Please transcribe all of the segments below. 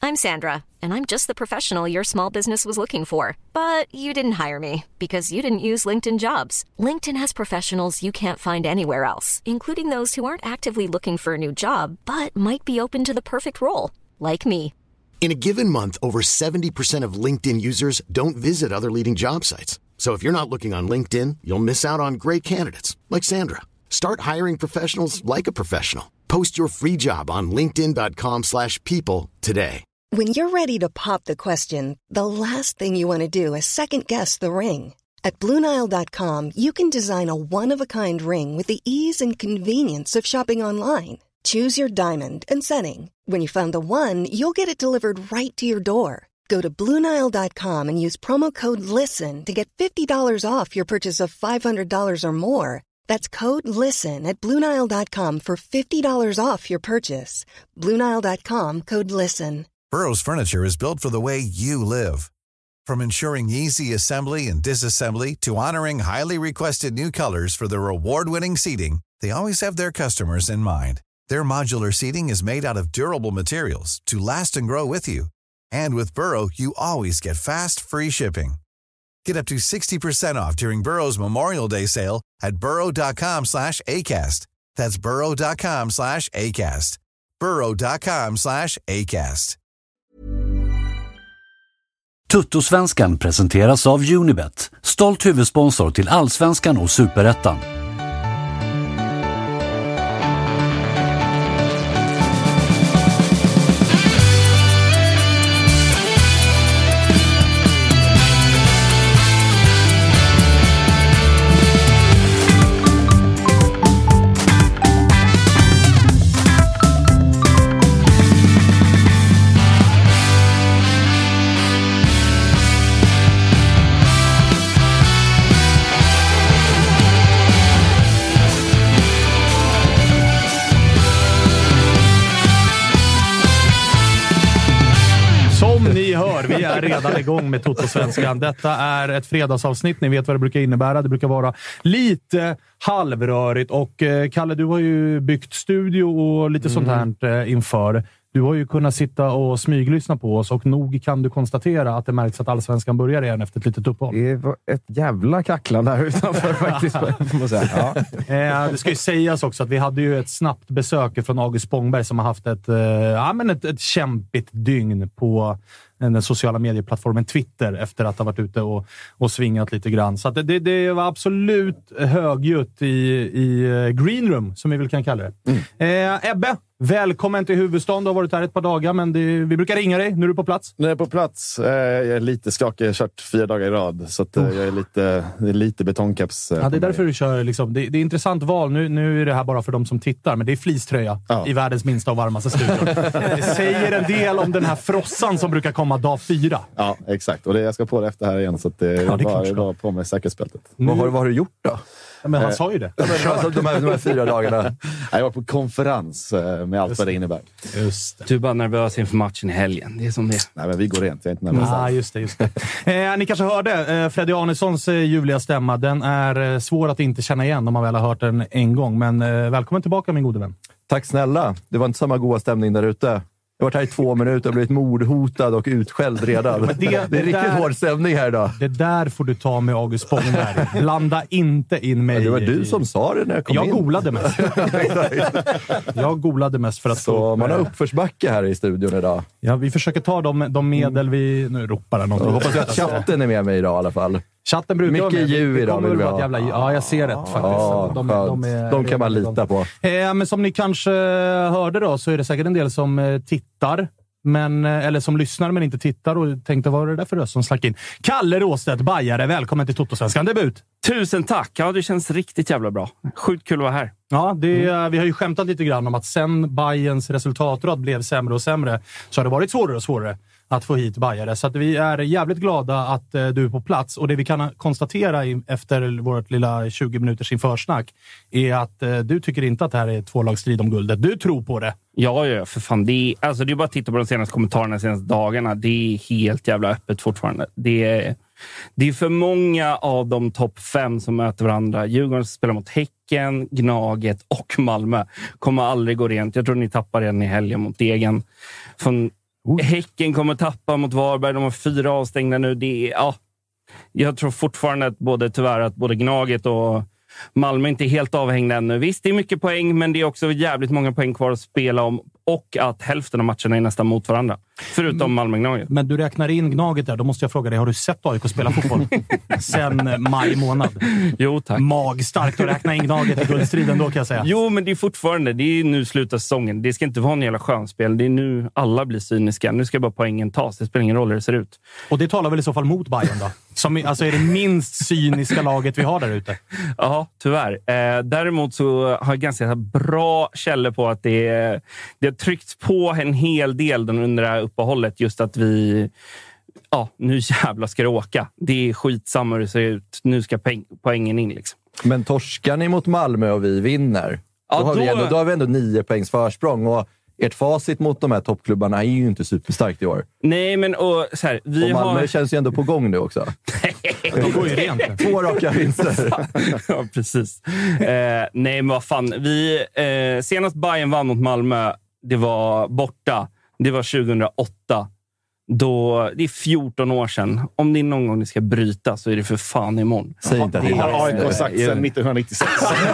I'm Sandra, and I'm just the professional your small business was looking for. But you didn't hire me because you didn't use LinkedIn Jobs. LinkedIn has professionals you can't find anywhere else, including those who aren't actively looking for a new job, but might be open to the perfect role, like me. In a given month, over 70% of LinkedIn users don't visit other leading job sites. So if you're not looking on LinkedIn, you'll miss out on great candidates like Sandra. Start hiring professionals like a professional. Post your free job on linkedin.com/people today. When you're ready to pop the question, the last thing you want to do is second-guess the ring. At BlueNile.com, you can design a one-of-a-kind ring with the ease and convenience of shopping online. Choose your diamond and setting. When you find the one, you'll get it delivered right to your door. Go to BlueNile.com and use promo code LISTEN to get $50 off your purchase of $500 or more. That's code LISTEN at BlueNile.com for $50 off your purchase. BlueNile.com, code LISTEN. Burrow's furniture is built for the way you live. From ensuring easy assembly and disassembly to honoring highly requested new colors for their award-winning seating, they always have their customers in mind. Their modular seating is made out of durable materials to last and grow with you. And with Burrow, you always get fast, free shipping. Get up to 60% off during Burrow's Memorial Day sale at burrow.com/ACAST. That's burrow.com/ACAST. burrow.com/ACAST. Tuttosvenskan presenteras av Unibet, stolt huvudsponsor till Allsvenskan och Superettan. Vi är redan igång med Tuttosvenskan. Detta är ett fredagsavsnitt. Ni vet vad det brukar innebära. Det brukar vara lite halvrörigt. Och Kalle, du har ju byggt studio och lite sånt här inför. Du har ju kunnat sitta och smyglyssna på oss och nog kan du konstatera att det märks att Allsvenskan börjar igen efter ett litet uppehåll. Det var ett jävla kacklande här utanför faktiskt. Ja. Det ska ju sägas också att vi hade ju ett snabbt besök från August Spångberg som har haft ett kämpigt dygn på den sociala medieplattformen Twitter efter att ha varit ute och svingat lite grann. Så att det var absolut högljutt i Green Room, som vi väl kan kalla det. Ebbe, välkommen till huvudstaden. Du har varit här ett par dagar, men vi brukar ringa dig. Nu är du på plats. Nu är jag på plats. Jag är lite skakig. Jag har kört 4 dagar i rad. Så att jag är lite betongkeps. Ja, det är därför du kör. Liksom. Det är intressant val. Nu är det här bara för de som tittar, men det är fleecetröja i världens minsta och varmaste studio. Det säger en del om den här frossan som brukar komma dag 4. Ja, exakt. Och jag ska på det efter här igen, så att det var på med säkerhetsbältet. Vad har du gjort då? Ja, men han sa ju det. Alltså, de här 4 dagarna. Jag var på konferens med allt vad det innebär. Just det. Du är bara nervös inför matchen i helgen. Det är som det. Nej, men vi går rent. Jag är inte nervös. Just det. Ni kanske hörde Freddy Arnessons ljuvliga stämma. Den är svår att inte känna igen om man väl har hört den en gång. Men välkommen tillbaka, min gode vän. Tack snälla. Det var inte samma goda stämning där ute. Jag har varit här i 2 minuter och blivit mordhotad och utskälld redan. Det är riktigt hård stämning här idag. Det där får du ta med August Spångberg. Blanda inte in mig. Ja, det var du som sa det när jag kom in. Jag golade mest för att så man har uppförsbacke här i studion idag. Ja, vi försöker ta de medel vi... Nu ropar det något. Jag hoppas att chatten är med mig idag i alla fall. Chatten brukar mycket ljud idag. Ja, jag ser rätt faktiskt. De kan man lita på. Men som ni kanske hörde då, så är det säkert en del som tittar. Eller som lyssnar men inte tittar och tänkte, vad är det där för röst som slack in? Kalle Råstedt, bajare, välkommen till Tuttosvenskan debut. Tusen tack, ja det känns riktigt jävla bra. Sjukt kul att vara här. Ja, vi har ju skämtat lite grann om att sen Bajens resultatrad blev sämre och sämre så har det varit svårare och svårare att få hit bajare. Så att vi är jävligt glada att du är på plats. Och det vi kan konstatera efter vårt lilla 20 minuters införsnack är att du tycker inte att det här är 2-lagsstrid om guldet. Du tror på det. Ja, för fan. Det är bara att titta på de senaste kommentarerna de senaste dagarna. Det är helt jävla öppet fortfarande. Det är för många av de topp 5 som möter varandra. Djurgården spelar mot Häcken, Gnaget och Malmö. Kommer aldrig gå rent. Jag tror ni tappar redan i helgen mot Degen. Häcken kommer tappa mot Varberg. De har 4 avstängda nu. Jag tror fortfarande att både Gnaget och Malmö inte är helt avhängda ännu. Visst, det är mycket poäng, men det är också jävligt många poäng kvar att spela om. Och att hälften av matcherna är nästan mot varandra. Förutom Malmö-Gnaget. Men du räknar in Gnaget där. Då måste jag fråga dig, har du sett AIK spela fotboll sen maj månad? Jo, tack. Magstarkt att räkna in Gnaget i guldstriden då, kan jag säga. Jo, men det är fortfarande, det är nu slutar säsongen. Det ska inte vara en jävla skönspel. Det är nu alla blir cyniska. Nu ska bara poängen tas. Det spelar ingen roll hur det ser ut. Och det talar väl i så fall mot Bayern då? Som alltså är det minst cyniska laget vi har där ute? Ja, tyvärr. Däremot så har jag ganska bra källor på att det har tryckts på en hel del under det här uppehållet. Just att vi... Ja, nu jävla ska det åka. Det är skitsamma hur det ser ut. Nu ska poängen in liksom. Men torskar ni mot Malmö och vi vinner, ja, då har vi ändå 9 poängs försprång. Och ert facit mot de här toppklubbarna är ju inte superstarkt i år. Nej, men och Malmö känns ju ändå på gång nu också. De går ju rent. 2 raka vinster. Ja, precis. Nej, men vad fan. Senast Bayern vann mot Malmö, det var borta. Det var 2008. Det är 14 år sedan. Om det är någon gång det ska bryta så är det för fan imorgon. Säg inte att det har AIK sagt sedan 1996.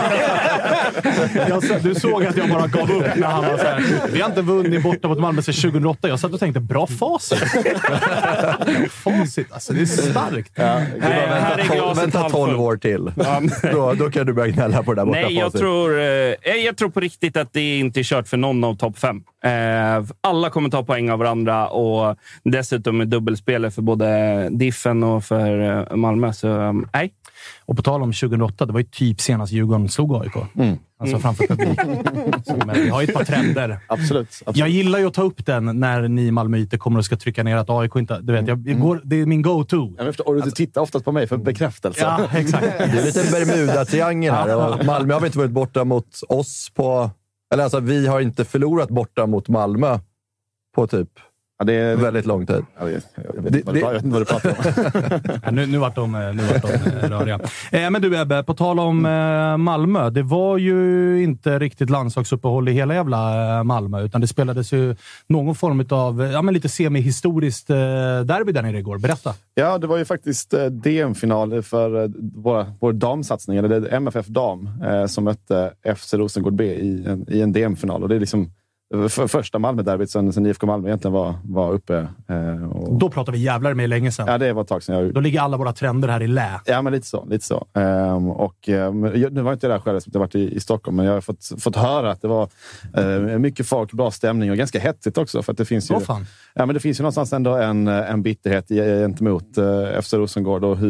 Du såg att jag bara gav upp när han var så här. Vi har inte vunnit borta mot Malmö sedan 2008. Jag satt och tänkte, bra facit. Facit, alltså det är starkt. Ja, vänta 12 år till. Då kan du börja gnälla på det där borta. Nej, jag tror på riktigt att det inte är kört för någon av topp 5. Alla kommer ta poäng av varandra och dessutom är dubbelspelare för både Diffen och för Malmö. Så nej. Och på tal om 2008, det var ju typ senast Djurgården slog AIK. Alltså framför publik. Men vi har ju ett par trender. Absolut. Jag gillar ju att ta upp den när ni Malmöiter kommer och ska trycka ner att AIK inte... Du vet, det är min go-to. Och du tittar oftast på mig för bekräftelse. Ja, exakt. Det är lite Bermuda-triangel här. Och Malmö har vi inte varit borta mot oss på... Eller alltså, vi har inte förlorat borta mot Malmö på typ... Ja, det är väldigt lång tid. Jag vet inte vad du pratar om. Ja, nu vart de röriga. Men du Ebbe, på tal om Malmö. Det var ju inte riktigt landslagsuppehåll i hela jävla Malmö. Utan det spelades ju någon form av lite semi-historiskt derby där nere igår. Berätta. Ja, det var ju faktiskt DM-final för vår damsatsning. Eller det är MFF Dam som mötte FC Rosengård B i en DM-final. Och det är liksom... För första Malmö-derbyt sen IFK Malmö egentligen var uppe. Då pratar vi jävlar med länge sedan. Ja, det var ett tag sedan. Då ligger alla våra trender här i lä. Ja, men lite så. Nu var inte jag där själv som jag varit i Stockholm, men jag har fått höra att det var mycket folk, bra stämning och ganska hetsigt också. För att det finns ju, men det finns ju någonstans ändå en bitterhet gentemot FC Rosengård och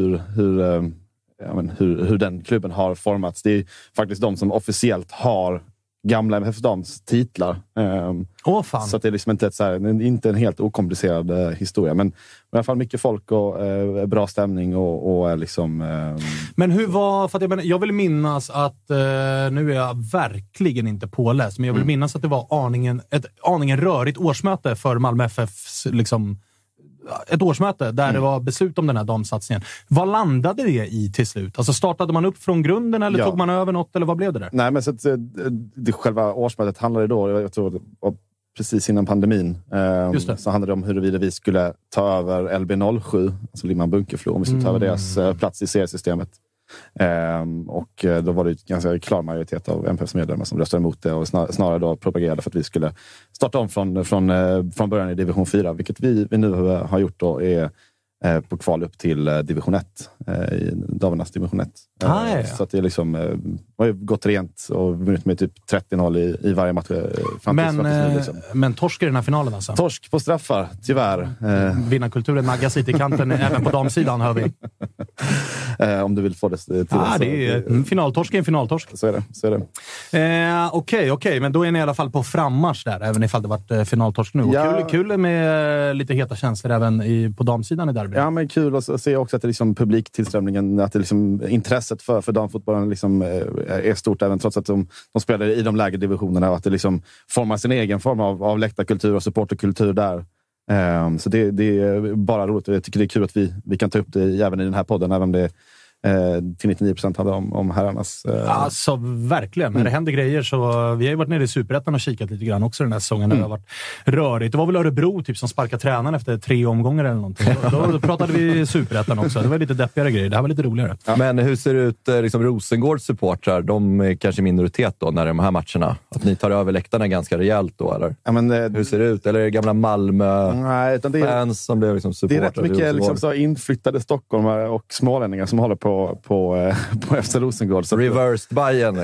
hur den klubben har formats. Det är faktiskt de som officiellt har gamla MFF Dams titlar. Så att det är liksom inte en helt okomplicerad historia. Men i alla fall mycket folk och bra stämning och liksom... Men hur var... För att jag vill minnas att... nu är jag verkligen inte påläst, men jag vill minnas att det var ett aningen rörigt årsmöte för Malmö FFs liksom... Ett årsmöte där det var beslut om den här damsatsningen. Vad landade det i till slut? Alltså startade man upp från grunden eller tog man över något eller vad blev det där? Nej, men så att själva årsmötet handlade då, jag tror det var precis innan pandemin, så handlade det om huruvida vi skulle ta över LB07, alltså Limhamn Bunkeflo, om vi skulle ta över deras plats i seriesystemet. Och då var det en ganska klar majoritet av MFFs medlemmar som röstade emot det och snarare då propagerade för att vi skulle starta om från början i division 4, vilket vi nu har gjort då är på kval upp till division 1 i damernas division 1. Så att det liksom har ju gått rent och vunnit med typ 30-0 i varje match. Men torsk i den här finalen alltså? Torsk på straffar, tyvärr. Vinnarkulturen naggas lite i kanten även på damsidan, hör vi. Om du vill få det till det är finaltorsk är en finaltorsk. Så är det. Okej, men då är ni i alla fall på frammarsch där, även ifall det varit finaltorsk nu. Ja. Kul med lite heta känslor även på damsidan i derby. Ja, men kul att se också att det liksom publiktillströmningen, att det liksom, intresset för damfotbollen liksom är stort även trots att de spelar i de lägre divisionerna och att det liksom formar sin egen form av läktarkultur och supporterkultur där. Så det är bara roligt. Jag tycker det är kul att vi kan ta upp det även i den här podden, även om det till 99% handlar om herrarnas... Alltså verkligen, när det händer grejer så... Vi har ju varit nere i Superettan och kikat lite grann också den här säsongen när det har varit rörigt. Det var väl Örebro typ som sparkade tränaren efter 3 omgångar eller någonting. Då pratade vi Superettan också. Det var lite deppigare grejer. Det här var lite roligare. Ja. Men hur ser det ut liksom Rosengårds supportrar? De är kanske minoritet då när de här matcherna. Att ni tar över läktarna ganska rejält då, eller? Ja, men, hur ser det ut? Eller är det gamla Malmö-fans som blev liksom supportrar? Det är rätt mycket liksom, så inflyttade stockholmare och smålänningar som håller på efter Rosengård. Så reversed Bayern.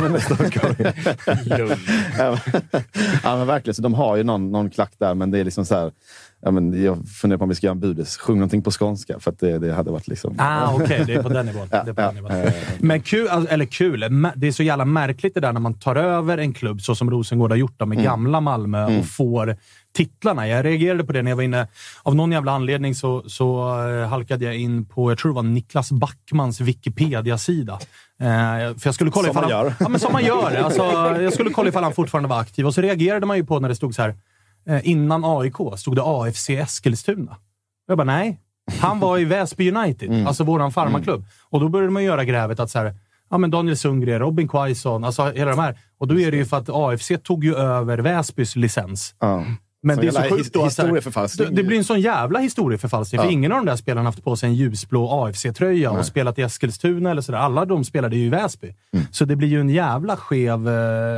Ja, men verkligen. Så de har ju någon klack där, men det är liksom så här... Ja, men jag funderar på om vi ska göra en budes. Sjung någonting på skånska, för att det hade varit liksom... Okej. Det är på den nivån. Men kul. Det är så jävla märkligt det där när man tar över en klubb så som Rosengård har gjort med gamla Malmö och får titlarna. Jag reagerade på det när jag var inne. Av någon jävla anledning så halkade jag in på, jag tror det var Niklas Backmans Wikipedia-sida. För jag skulle kolla ifall han... Ja, men som man gör. Alltså, jag skulle kolla ifall han fortfarande var aktiv. Och så reagerade man ju på när det stod så här... Innan AIK stod det AFC Eskilstuna. Jag bara, nej. Han var i Väsby United, alltså våran farmaklubb. Och då började man göra grävet att så här, ja men Daniel Sundgren, Robin Quaison, alltså hela de här. Och då är det ju för att AFC tog ju över Väsbys licens. Men det är så sjukt då att det blir en sån jävla historieförfalskning. För ingen av de där spelarna haft på sig en ljusblå AFC-tröja och spelat i Eskilstuna eller sådär. Alla de spelade ju i Väsby. Så det blir ju en jävla skev...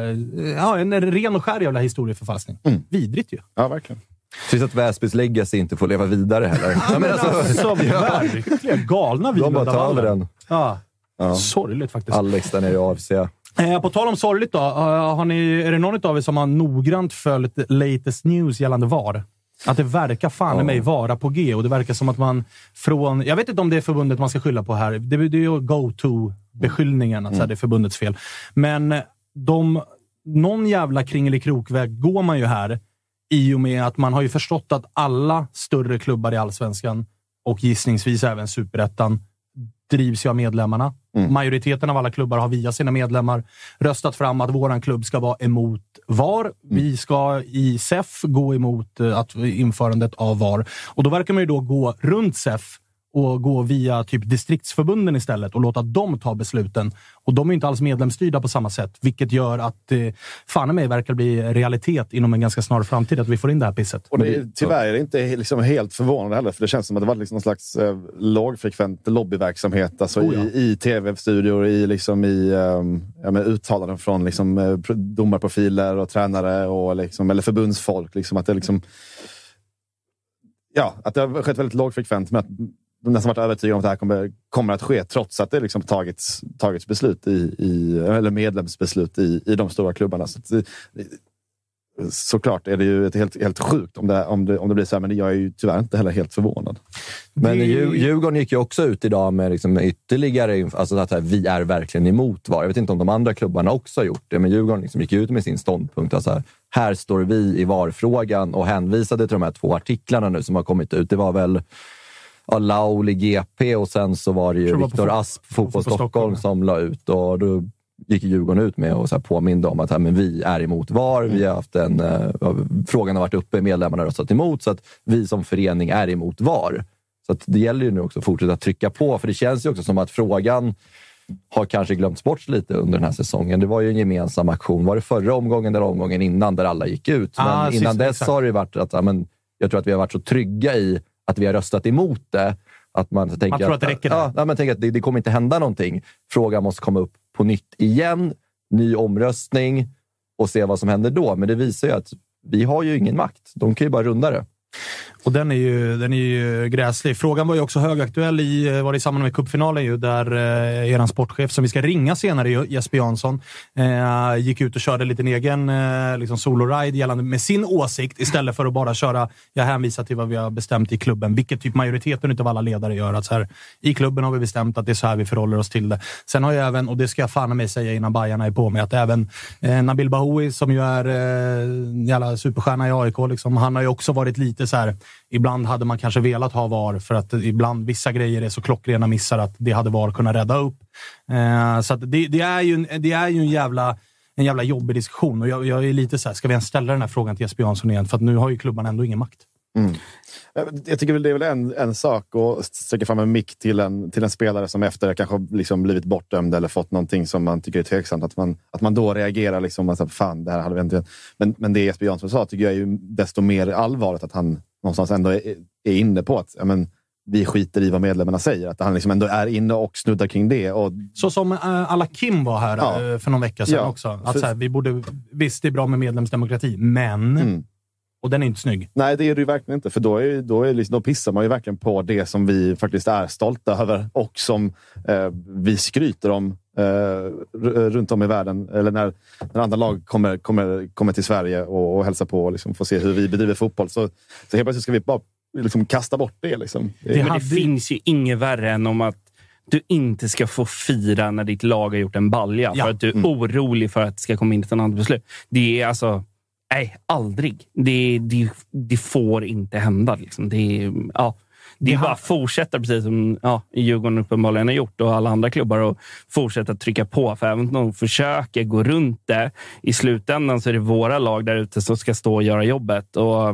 en ren och skär jävla historieförfalskning. Vidrigt ju. Ja, verkligen. Precis att Väsbys legacy inte får leva vidare heller. Ja, men alltså verkligen galna de bara tar över den. Ja. Sorgligt faktiskt. Alex där nere i AFC. På tal om sorgligt då, är det någon av er som har noggrant följt latest news gällande VAR? Att det verkar fan i mig vara på G, och det verkar som att man från... Jag vet inte om det är förbundet man ska skylla på här. Det är ju go-to-beskyllningen, att det är förbundets fel. Men någon jävla kringelikrokväg går man ju här i och med att man har ju förstått att alla större klubbar i Allsvenskan och gissningsvis även Superettan drivs ju av medlemmarna. Majoriteten av alla klubbar har via sina medlemmar röstat fram att våran klubb ska vara emot VAR. Vi ska i SEF gå emot införandet av VAR. Och då verkar man ju då gå runt SEF och gå via typ distriktsförbunden istället och låta dem ta besluten. Och de är inte alls medlemsstyrda på samma sätt, vilket gör att fan i mig verkar bli realitet inom en ganska snar framtid att vi får in det här pisset. Och tyvärr är det inte liksom helt förvånande heller, för det känns som att det var liksom någon slags lågfrekvent lobbyverksamhet alltså i tv-studior, i uttalanden från liksom, domarprofiler och tränare och liksom, eller förbundsfolk. Liksom, att det liksom... Ja, att det har skett väldigt lågfrekvent, men att de nästan varit övertygade om att det här kommer att ske trots att det liksom tagits beslut eller medlemsbeslut i de stora klubbarna. Såklart är det ju helt sjukt om det blir så här, men jag är ju tyvärr inte heller helt förvånad. Men Djurgården gick ju också ut idag med liksom ytterligare, alltså att vi är verkligen emot VAR. Jag vet inte om de andra klubbarna också har gjort det, men Djurgården liksom gick ut med sin ståndpunkt. Alltså här står vi i VAR-frågan, och hänvisade till de här 2 artiklarna nu som har kommit ut. Det var väl Laul i GP, och sen så var det ju Viktor Asp, Fotboll Stockholm, som la ut, och då gick Djurgården ut med och så här påminde om att men vi är emot VAR. Vi har haft frågan har varit uppe, medlemmarna har röstat emot, så att vi som förening är emot VAR. Så att det gäller ju nu också att fortsätta trycka på, för det känns ju också som att frågan har kanske glömts bort lite under den här säsongen. Det var ju en gemensam aktion. Var det förra omgången eller omgången innan där alla gick ut? Men innan dess har det varit att jag tror att vi har varit så trygga i att vi har röstat emot det, att man tänker man tror att det räcker. Man tänker att det kommer inte hända någonting. Frågan måste komma upp på nytt igen, ny omröstning och se vad som händer då. Men det visar ju att vi har ju ingen makt. De kan ju bara runda det. Och den är ju gräslig. Frågan var ju också högaktuell var det i samband med cupfinalen ju, där eran sportchef som vi ska ringa senare, Jesper Jansson, gick ut och körde lite en egen liksom solo-ride gällande med sin åsikt, istället för att bara köra, jag hänvisar till vad vi har bestämt i klubben, vilket typ majoriteten utav alla ledare gör, att så här, i klubben har vi bestämt att det är så här vi förhåller oss till det. Sen har jag även, och det ska jag fan mig säga innan Bajarna är på mig, att även Nabil Bahoui, som ju är jävla superstjärna i AIK liksom, han har ju också varit lite så här. Ibland hade man kanske velat ha VAR för att ibland vissa grejer är så klockrena missar att det hade VAR kunnat rädda upp. Så att det är ju en jävla jobbig diskussion, och jag är lite så här, ska vi ens ställa den här frågan till Jesper Jansson igen, för att nu har ju klubban ändå ingen makt. Jag tycker väl det är väl en sak att sträcka fram en mick till en spelare som efter kanske liksom blivit bortdömd eller fått någonting som man tycker är tveksamt. Att man då reagerar liksom, alltså, fan, det här hade vi inte... Men det Jesper Jansson sa tycker jag är ju desto mer allvarligt, att han någonstans ändå är inne på att vi skiter i vad medlemmarna säger. Att han liksom ändå är inne och snuddar kring det. Och... Så som alla Kim var här för någon vecka sedan också. Att så här, vi borde... Visst, det är bra med medlemsdemokrati, men... Och den är inte snygg. Nej, det är det ju verkligen inte. För då pissar man ju verkligen på det som vi faktiskt är stolta över. Och som vi skryter om runt om i världen. Eller när andra lag kommer till Sverige och hälsar på och liksom får se hur vi bedriver fotboll. Så helt plötsligt ska vi bara liksom kasta bort det. Liksom. Det finns ju inget värre än om att du inte ska få fira när ditt lag har gjort en balja. För att du är orolig för att det ska komma in ett annat beslut. Det är alltså... Nej, aldrig. Det får inte hända. Liksom. Det är bara att fortsätta precis som Djurgården uppenbarligen har gjort och alla andra klubbar, och fortsätta trycka på. För även om de försöker gå runt det, i slutändan så är det våra lag där ute som ska stå och göra jobbet. Och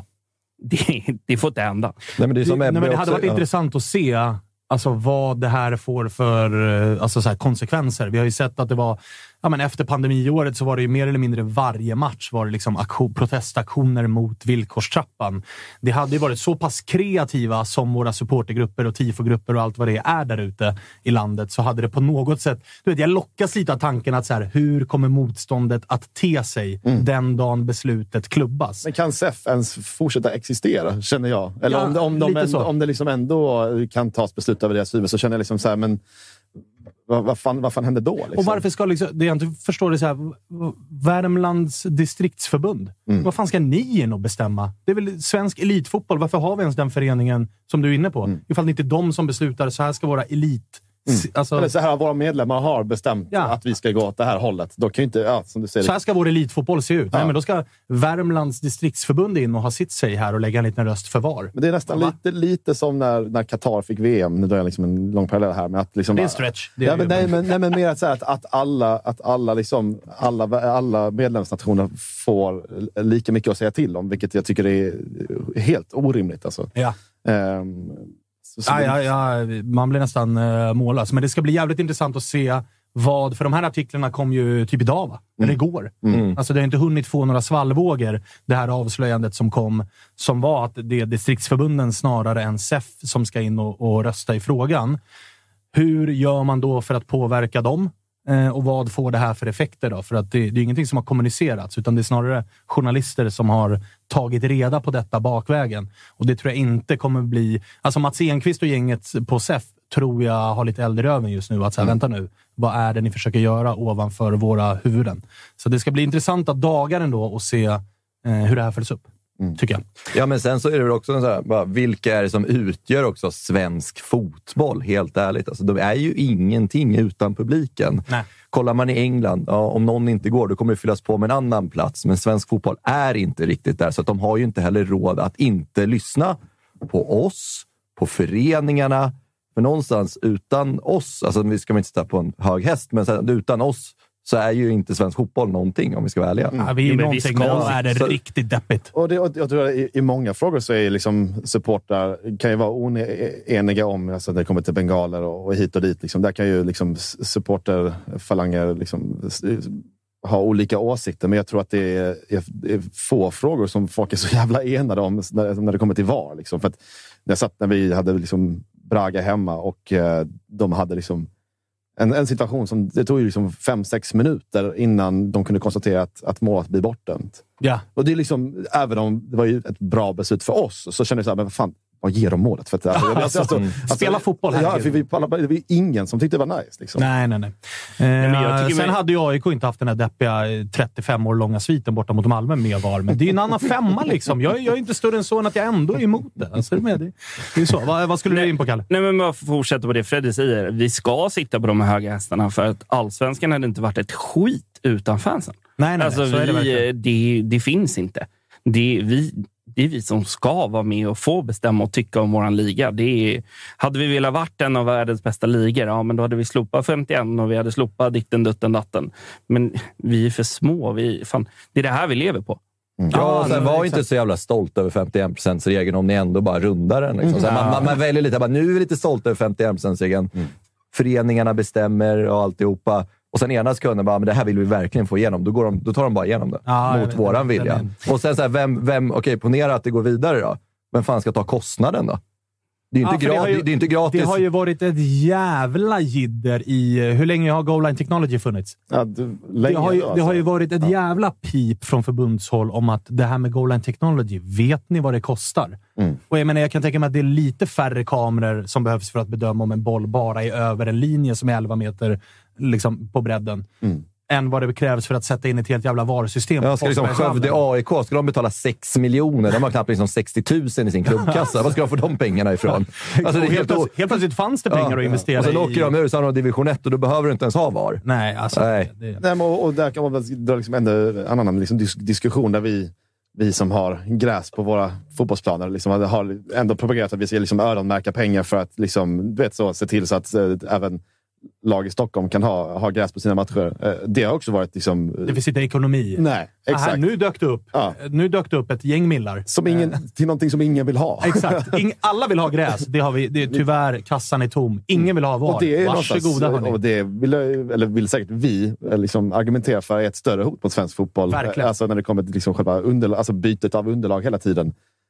det får inte hända. Nej, men det hade varit intressant att se alltså vad det här får för alltså så här konsekvenser. Vi har ju sett att det var efter pandemiåret så var det ju mer eller mindre varje match var det liksom protestaktioner mot villkorstrappan. Det hade ju varit så pass kreativa som våra supportergrupper och tifogrupper och allt vad det är där ute i landet, så hade det på något sätt, jag lockas lite av tanken att så här, hur kommer motståndet att te sig den dagen beslutet klubbas? Men kan SEF ens fortsätta existera, känner jag? Eller om det liksom ändå kan tas beslut över deras huvud, så känner jag liksom så här, men vad fan händer då? Liksom? Och varför ska det jag inte förstår det så här, Värmlands distriktsförbund. Vad fan ska ni in och bestämma? Det är väl svensk elitfotboll. Varför har vi ens den föreningen som du är inne på? Ifall det inte är de som beslutar, så här ska våra elit... Alltså, eller så här, våra medlemmar har bestämt att vi ska gå åt det här hållet. Då kan ju inte, som du säger, så här ska vår elitfotboll se ut. Nej, men då ska Värmlands distriktsförbund in och ha sitt sig här och lägga en liten röst för var. Men det är nästan lite som när Qatar fick VM. Nu drar jag liksom en lång parallell här med att liksom, det är en stretch. Men mer att säga att alla medlemsnationer får lika mycket att säga till om, vilket jag tycker är helt orimligt alltså. Ja. Man blir nästan mållös. Men det ska bli jävligt intressant att se för de här artiklarna kom ju typ idag, va? Eller igår. Alltså det har inte hunnit få några svallvågor, det här avslöjandet som kom, som var att det är distriktsförbunden snarare än SEF som ska in och rösta i frågan. Hur gör man då för att påverka dem? Och vad får det här för effekter då? För att det är ingenting som har kommunicerats, utan det är snarare journalister som har tagit reda på detta bakvägen. Och det tror jag inte kommer bli... Alltså Mats Enqvist och gänget på SEF tror jag har lite eld i röven just nu. Att säga, vänta nu, vad är det ni försöker göra ovanför våra huvuden? Så det ska bli intressanta dagar ändå och se hur det här följs upp. Tycker jag. Ja, men sen så är det väl också så här, bara, vilka är det som utgör också svensk fotboll, helt ärligt. Alltså, de är ju ingenting utan publiken. Nej. Kollar man i England, om någon inte går, då kommer det fyllas på med en annan plats. Men svensk fotboll är inte riktigt där, så att de har ju inte heller råd att inte lyssna på oss, på föreningarna. För någonstans utan oss, alltså vi ska inte sitta på en hög häst, men sen, utan oss så är ju inte svensk fotboll någonting, om vi ska vara ärliga. Ja, vi är någonting, men är det riktigt deppigt. Och jag tror att i många frågor så är liksom supportrar kan ju vara oeniga om, alltså när det kommer till bengaler och hit och dit. Liksom. Där kan ju liksom supporterfalanger liksom ha olika åsikter, men jag tror att det är få frågor som folk är så jävla enade om när det kommer till VAR. Liksom. För att när vi hade liksom Braga hemma och de hade liksom en situation som det tog ju liksom 5-6 minuter innan de kunde konstatera att målet blir bortdömt. Ja. Och det är liksom, även om det var ju ett bra beslut för oss, så kände jag så här, men vad fan, vad ger de målet? För att, spela fotboll här. Ja, för det var ingen som tyckte det var nice. Liksom. Nej. Sen hade ju AIK inte haft den här deppiga 35 år långa sviten borta mot Malmö med VAR. Men det är ju en annan femma liksom. Jag är inte större än så än att jag ändå är emot det. Alltså, det är så. Vad skulle du in på, Kalle? Nej, men bara fortsätta på det Freddy säger. Vi ska sitta på de här höga hästarna, för att allsvenskan hade inte varit ett skit utan fansen. Nej, alltså, så är det verkligen. Det finns inte. Det är vi som ska vara med och få bestämma och tycka om våran liga. Hade vi velat varit en av världens bästa ligor, ja, men då hade vi slopat 51 och vi hade slopat ditten, dutten, datten. Men vi är för små. Det är det här vi lever på. Ja, sen var inte så jävla stolt över 51%-regeln om ni ändå bara rundar den. Liksom. Så man väljer lite, bara, nu är vi lite stolt över 51%-regeln. Föreningarna bestämmer och alltihopa. Och sen ena sekunden bara, men det här vill vi verkligen få igenom. Då tar de bara igenom det. Mot våran vilja. Och sen så här, vem okej, ponera att det går vidare då. Vem fan ska ta kostnaden då? Det är inte gratis. Det har ju varit ett jävla jidder i... Hur länge har Goal Line Technology funnits? Det har ju varit ett jävla pip från förbundshåll om att det här med Goal Line Technology, vet ni vad det kostar? Och jag kan tänka mig att det är lite färre kameror som behövs för att bedöma om en boll bara är över en linje som är 11 meter liksom, på bredden. Än vad det krävs för att sätta in ett helt jävla varusystem. Jag ska liksom Skövde AIK, ska de betala 6 miljoner? De har knappt liksom 60 000 i sin klubbkassa. Vad ska de få de pengarna ifrån? Alltså, det helt plötsligt fanns det pengar att investera i. Och sen åker de ur och division 1 och då behöver du inte ens ha VAR. Nej, alltså... Nej, och där kan man väl dra liksom en annan liksom diskussion där vi som har gräs på våra fotbollsplaner liksom har ändå propagerat att vi ska liksom öronmärka pengar för att liksom, du vet, så, se till så att även lag i Stockholm kan ha gräs på sina matcher. Det har också varit liksom... Det finns inte ekonomi. Nej, exakt. Aha, nu dök det upp ett gäng millar. Till någonting som ingen vill ha. Exakt. Alla vill ha gräs. Det har vi. Det är tyvärr, kassan är tom. Ingen vill ha VAR. Och det är varsågoda, hörni. Och det vill säkert vi liksom argumentera för ett större hot mot svensk fotboll. Verkligen. Alltså när det kommer till liksom själva bytet av underlag hela tiden.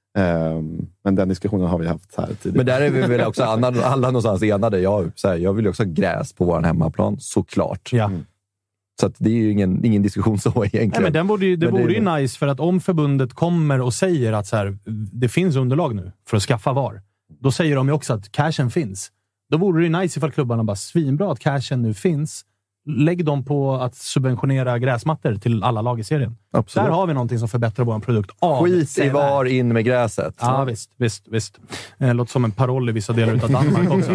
Men den diskussionen har vi haft här tidigare. Men där är vi väl också alla någonstans enade. Jag vill ju också ha gräs på vår hemmaplan, såklart. Ja. Så att det är ju ingen diskussion så egentligen. Nej, men det vore ju nice, för att om förbundet kommer och säger att så här, det finns underlag nu för att skaffa VAR, då säger de ju också att cashen finns. Då vore det ju nice ifall klubbarna bara, svinbra att cashen nu finns. Lägg dem på att subventionera gräsmattor till alla lag i serien. Absolut. Där har vi någonting som förbättrar vår produkt. Skit i VAR, in med gräset. Ja, visst. Låter som en paroll i vissa delar av Danmark också.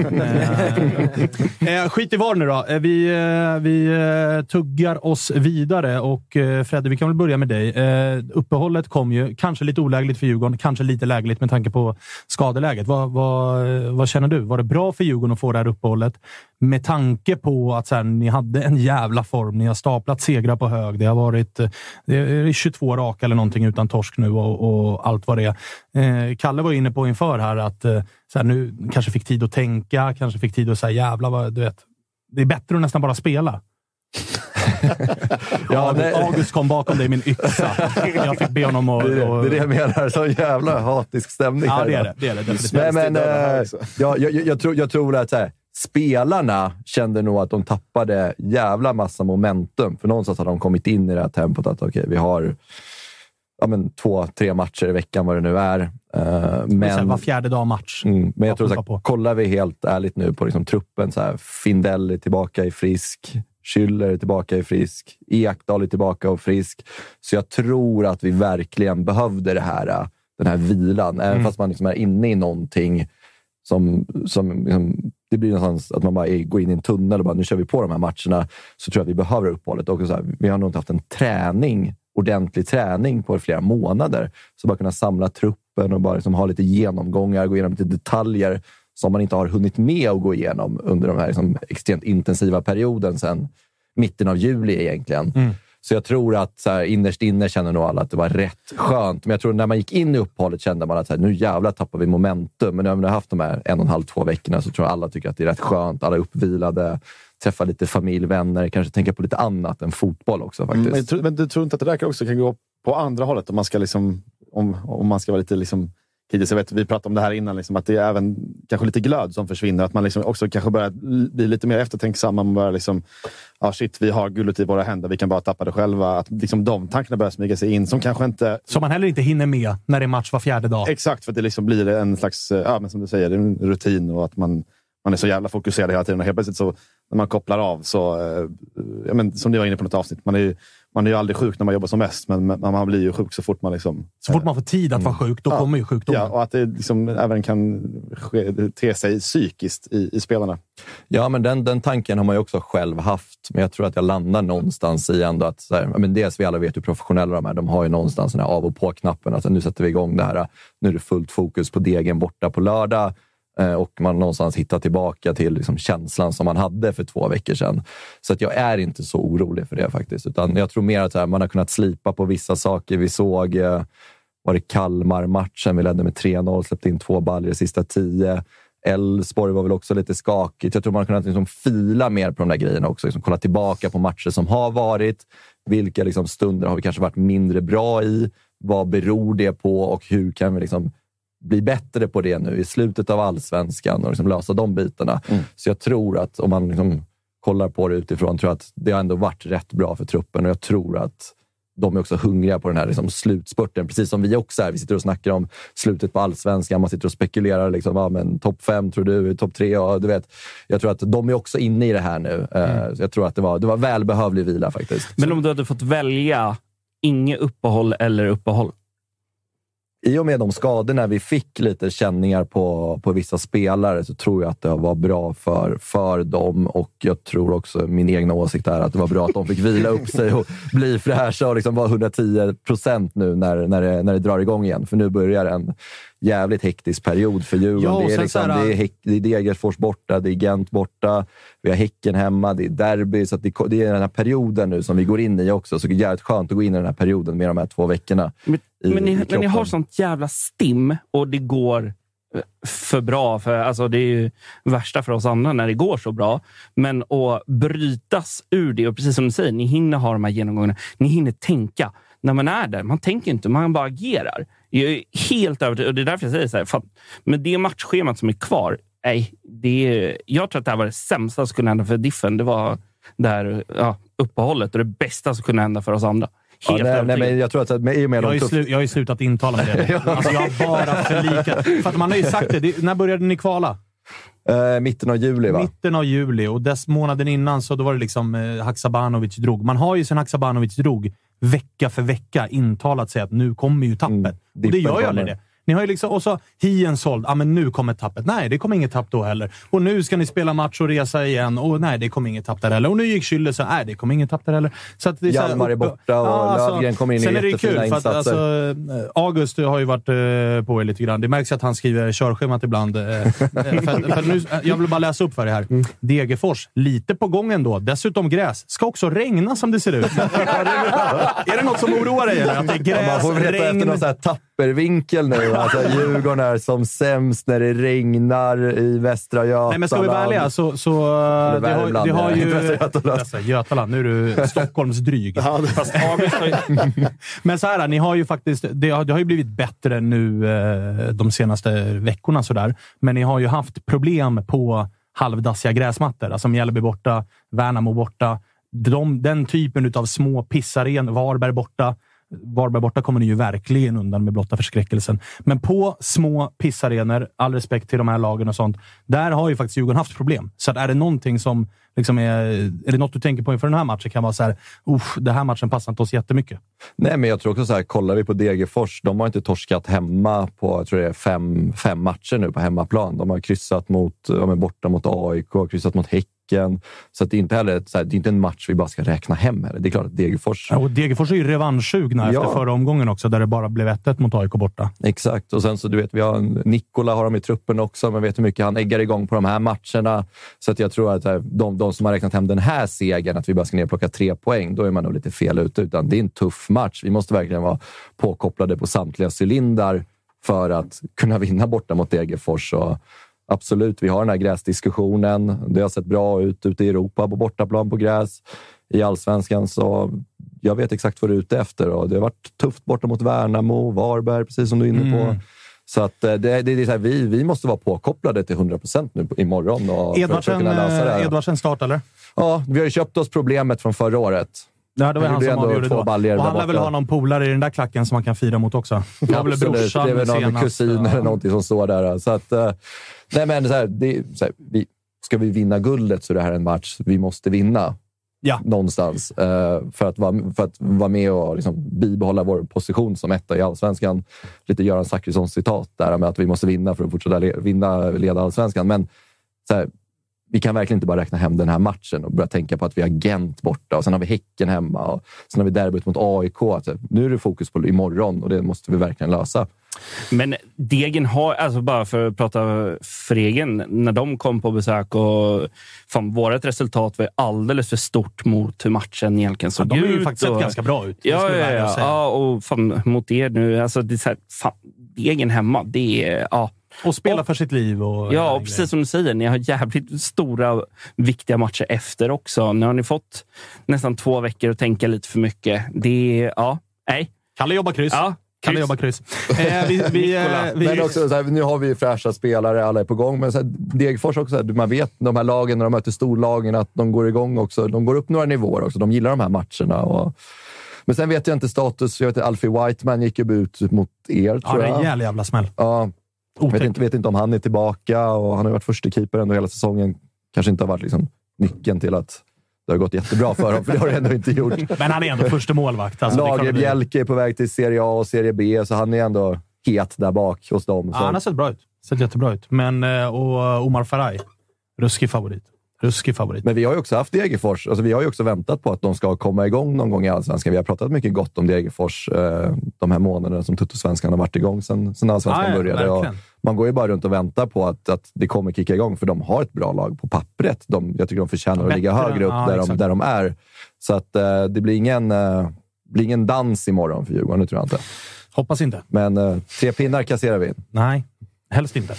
Skit i VAR nu då. Vi tuggar oss vidare. Och Fredde, vi kan väl börja med dig. Uppehållet kom ju kanske lite olägligt för Djurgården. Kanske lite lägligt med tanke på skadeläget. Vad känner du? Var det bra för Djurgården att få det här uppehållet? Med tanke på att så här, ni hade en jävla form. Ni har staplat segrar på hög. Det har varit... Det är 22 raka eller någonting utan torsk nu och allt vad det är. Kalle var inne på inför här att så här, nu kanske fick tid att tänka, kanske fick tid att säga jävla vad, du vet. Det är bättre att nästan bara spela. August kom bakom dig i min yxa. Jag fick be honom att... Det är det jag menar, så jävla hatisk stämning. Ja, det är det. Jag tror att så här, spelarna kände nog att de tappade jävla massa momentum. För någonstans har de kommit in i det här tempot att okej, vi har 2-3 matcher i veckan, vad det nu är. Men var fjärde dag match. Men jag tror så här, kollar vi helt ärligt nu på liksom, truppen, så här, Findell är tillbaka i frisk, Schüller är tillbaka i frisk, Ekdal är tillbaka och frisk. Så jag tror att vi verkligen behövde den här vilan. Även fast man liksom är inne i någonting som liksom, det blir någonstans att man bara går in i en tunnel och bara, nu kör vi på de här matcherna, så tror jag att vi behöver uppehållet. Och så här, vi har nog inte haft en ordentlig träning på flera månader. Så bara kunna samla truppen och bara liksom ha lite genomgångar, gå igenom lite detaljer som man inte har hunnit med att gå igenom under de här liksom extremt intensiva perioden sedan mitten av juli egentligen. Så jag tror att så här, innerst inne känner nog alla att det var rätt skönt. Men jag tror när man gick in i uppehållet kände man att så här, nu jävlar tappar vi momentum. Men när vi har haft de här 1,5-2 veckorna så tror jag alla tycker att det är rätt skönt. Alla är uppvilade, träffa lite familj, vänner, kanske tänka på lite annat än fotboll också faktiskt. Men du tror inte att det där också kan gå på andra hållet om man ska liksom, om man ska vara lite liksom kritisk? Jag vet, vi pratade om det här innan, liksom, att det är även kanske lite glöd som försvinner. Att man liksom också kanske börjar bli lite mer eftertänksam. Man börjar liksom, shit, vi har guldet i våra händer, vi kan bara tappa det själva. Att liksom de tankarna börjar smyga sig in som kanske inte... Som man heller inte hinner med när det är match var fjärde dag. Exakt, för att det liksom blir en slags, men som du säger, det är en rutin och att man är så jävla fokuserad hela tiden. Och helt plötsligt så, när man kopplar av så, som ni var inne på något avsnitt, man är ju aldrig sjuk när man jobbar som mest, men man blir ju sjuk så fort man liksom... Så fort man får tid att vara sjuk, då kommer ju sjukdomen. Ja, och att det liksom även kan te sig psykiskt i spelarna. Ja, men den tanken har man ju också själv haft. Men jag tror att jag landar någonstans i ändå att... Så här, men dels vi alla vet hur professionella de är. De har ju någonstans den här av- och på-knappen. Alltså, nu sätter vi igång det här. Nu är det fullt fokus på Degen borta på lördag. Och man någonstans hittar tillbaka till liksom känslan som man hade för 2 veckor sedan. Så att jag är inte så orolig för det faktiskt. Utan jag tror mer att man har kunnat slipa på vissa saker. Vi såg, var det Kalmar-matchen, vi ledde med 3-0, släppte in 2 baller i sista 10. Elfsborg var väl också lite skakigt. Jag tror man har kunnat liksom fila mer på de där grejerna också. Liksom kolla tillbaka på matcher som har varit. Vilka liksom stunder har vi kanske varit mindre bra i? Vad beror det på? Och hur kan vi liksom bli bättre på det nu i slutet av allsvenskan och liksom lösa de bitarna. Så jag tror att om man liksom kollar på det utifrån, tror jag att det har ändå varit rätt bra för truppen, och jag tror att de är också hungriga på den här liksom slutspurten, precis som vi också är. Vi sitter och snackar om slutet på allsvenskan, man sitter och spekulerar liksom, men topp 5 tror du, topp 3, ja, du vet. Jag tror att de är också inne i det här nu. Så jag tror att det var välbehövlig vila faktiskt. Men om du hade fått välja inget uppehåll eller uppehåll? I och med de skadorna vi fick lite känningar på vissa spelare, så tror jag att det var bra för dem, och jag tror också, min egna åsikt är att det var bra att de fick vila upp sig och bli fräscha och liksom vara 110% nu när det drar igång igen. För nu börjar en jävligt hektisk period för Djurgården. Ja, det är liksom, det är Degerfors borta, det är Gent borta, vi har Häcken hemma, det är derby, så att det är den här perioden nu som vi går in i också. Så det är jävligt skönt att gå in i den här perioden med de här 2 veckorna. Men ni har sånt jävla stim, och det går för bra. För, alltså, det är ju värsta för oss andra när det går så bra. Men att brytas ur det, och precis som du säger, ni hinner ha de här genomgångarna. Ni hinner tänka. När man är där, man tänker inte, man bara agerar. Jag är helt övertygad, och det är därför jag säger så här, fan, men det matchschemat som är kvar, jag tror att det här var det sämsta som kunde hända för Diffen. Det var där uppehållet, och det bästa som kunde hända för oss andra. Nej, men jag tror att jag har ju slutat intala med det. Alltså, jag har bara förlikat. För att man har ju sagt det. När började ni kvala? Mitten av juli, va? Mitten av juli, och dess månaden innan så då var det liksom Haksabanovic drog. Man har ju sen Haksabanovic drog vecka för vecka intalat sig att nu kommer ju tappet. Och det gör ju aldrig det. Ni har ju liksom, och så Hien såld, men nu kommer tappet. Nej, det kommer inget tapp då heller. Och nu ska ni spela match och resa igen. Och nej, det kommer inget tapp där heller. Och nu gick Schüller så, nej, det kommer inget tapp där heller. Så att det är Hjalmar är borta och Löfgren kommer in i jättefina insatser. Sen är det kul, för att alltså, August har ju varit på er lite grann. Det märks att han skriver körschemat ibland. för nu, jag vill bara läsa upp för det här. Degerfors, lite på gången då. Dessutom gräs. Ska också regna som det ser ut. Är det något som oroar dig? Eller? Att det är gräs, man får leta efter någon sån här tappervinkel nu. Alltså, Djurgården är som sämst när det regnar i Västra Götaland. Nej, men ska vi vara ärliga så det har ju... Västra Götaland. Nu är du Stockholms dryg. Fast men så här, ni har ju faktiskt... Det har ju blivit bättre nu de senaste veckorna sådär. Men ni har ju haft problem på halvdassiga gräsmattor. Alltså Mjällby borta, Värnamo borta. Den typen av små pissaren, Varberg borta kommer ni ju verkligen undan med blotta förskräckelsen. Men på små pissarenor, all respekt till de här lagen och sånt, där har ju faktiskt Djurgården haft problem. Så att är det någonting som liksom är det något du tänker på inför den här matchen, kan vara så här, det här matchen passar inte oss jättemycket. Nej, men jag tror också så här, kollar vi på Degerfors, de har inte torskat hemma på, jag tror det är fem matcher nu på hemmaplan. De har kryssat borta mot AIK, kryssat mot Häcken. Så att det är inte heller det är inte en match vi bara ska räkna hem heller. Det är klart att Degerfors... Ja, och Degerfors är ju revanschsugna efter förra omgången också, där det bara blev 1-1 mot AIK borta. Exakt, och sen så du vet, vi har Nikola har de i truppen också, men vet hur mycket han äggar igång på de här matcherna. Så att jag tror att de som har räknat hem den här segern, att vi bara ska ner och plocka 3 poäng, då är man nog lite fel ute. Utan det är en tuff match. Vi måste verkligen vara påkopplade på samtliga cylindrar för att kunna vinna borta mot Degerfors. Och absolut, vi har den här gräsdiskussionen. Det har sett bra ut ute i Europa på bortaplan på gräs. I allsvenskan, så jag vet exakt vad du är ute efter. Och det har varit tufft borta mot Värnamo, Varberg, precis som du är inne på. Så att det är så här, vi måste vara påkopplade till 100% nu imorgon. Och Edvardsen start, eller? Ja, vi har ju köpt oss problemet från förra året. Ja, det var han som avgjorde då. Och han lär väl ha någon polare i den där klacken som man kan fira mot också. Absolut, det är väl någon kusin eller någonting som står där. Så att, nej men så här, ska vi vinna guldet så är det här en match vi måste vinna. Ja. Någonstans. För att vara med och liksom bibehålla vår position som etta i allsvenskan. Lite Göran Zachrissons citat där med att vi måste vinna för att fortsätta leda allsvenskan. Men så här, vi kan verkligen inte bara räkna hem den här matchen och börja tänka på att vi har Gent borta och sen har vi Häcken hemma och sen har vi derbyt mot AIK. Alltså, nu är det fokus på imorgon och det måste vi verkligen lösa. Men Degen har, alltså bara för att prata för egen, när de kom på besök och fan, vårat resultat var alldeles för stort mot hur matchen egentligen såg ut. De har ju faktiskt sett ganska bra ut. Ja, och fan, mot er nu, alltså det är så här, fan, Degen hemma, det är, ja. Och spela för sitt liv. Och precis som du säger, ni har jävligt stora, viktiga matcher efter också. Nu har ni fått nästan 2 veckor att tänka lite för mycket. Det är, nej. Kalle jobbar kryss. Ja. Kan det jobba kryss? Men också, så här, nu har vi fräscha spelare, alla är på gång. Men så här, Degerfors också, så här, man vet de här lagen när de möter storlagen att de går igång också. De går upp några nivåer också. De gillar de här matcherna. Men sen vet jag inte status. Jag vet att Alfie Whiteman gick ut mot er, tror jag. Ja, det är en jävla smäll. Ja. Vet inte om han är tillbaka. Och han har varit första keeper ändå hela säsongen. Kanske inte har varit liksom nyckeln till att det har gått jättebra för dem, för det har det ändå inte gjort. Men han är ändå första målvakt. Alltså, Lagerbjälke är på väg till Serie A och Serie B, så han är ändå het där bak hos dem. Ja, han har sett bra ut. Sett jättebra ut. Men, och Omar Faraj, ruskig favorit. Men vi har ju också haft Degerfors. Alltså, vi har ju också väntat på att de ska komma igång någon gång i Allsvenskan. Vi har pratat mycket gott om Degerfors de här månaderna som Tuttosvenskan har varit igång sen Allsvenskan började. Och man går ju bara runt och väntar på att det kommer kicka igång, för de har ett bra lag på pappret. Jag tycker de förtjänar att ligga högre upp där de är. Så att det blir ingen dans imorgon för Djurgården, det tror jag inte. Hoppas inte. Men 3 pinnar kasserar vi in. Nej. Helst inte.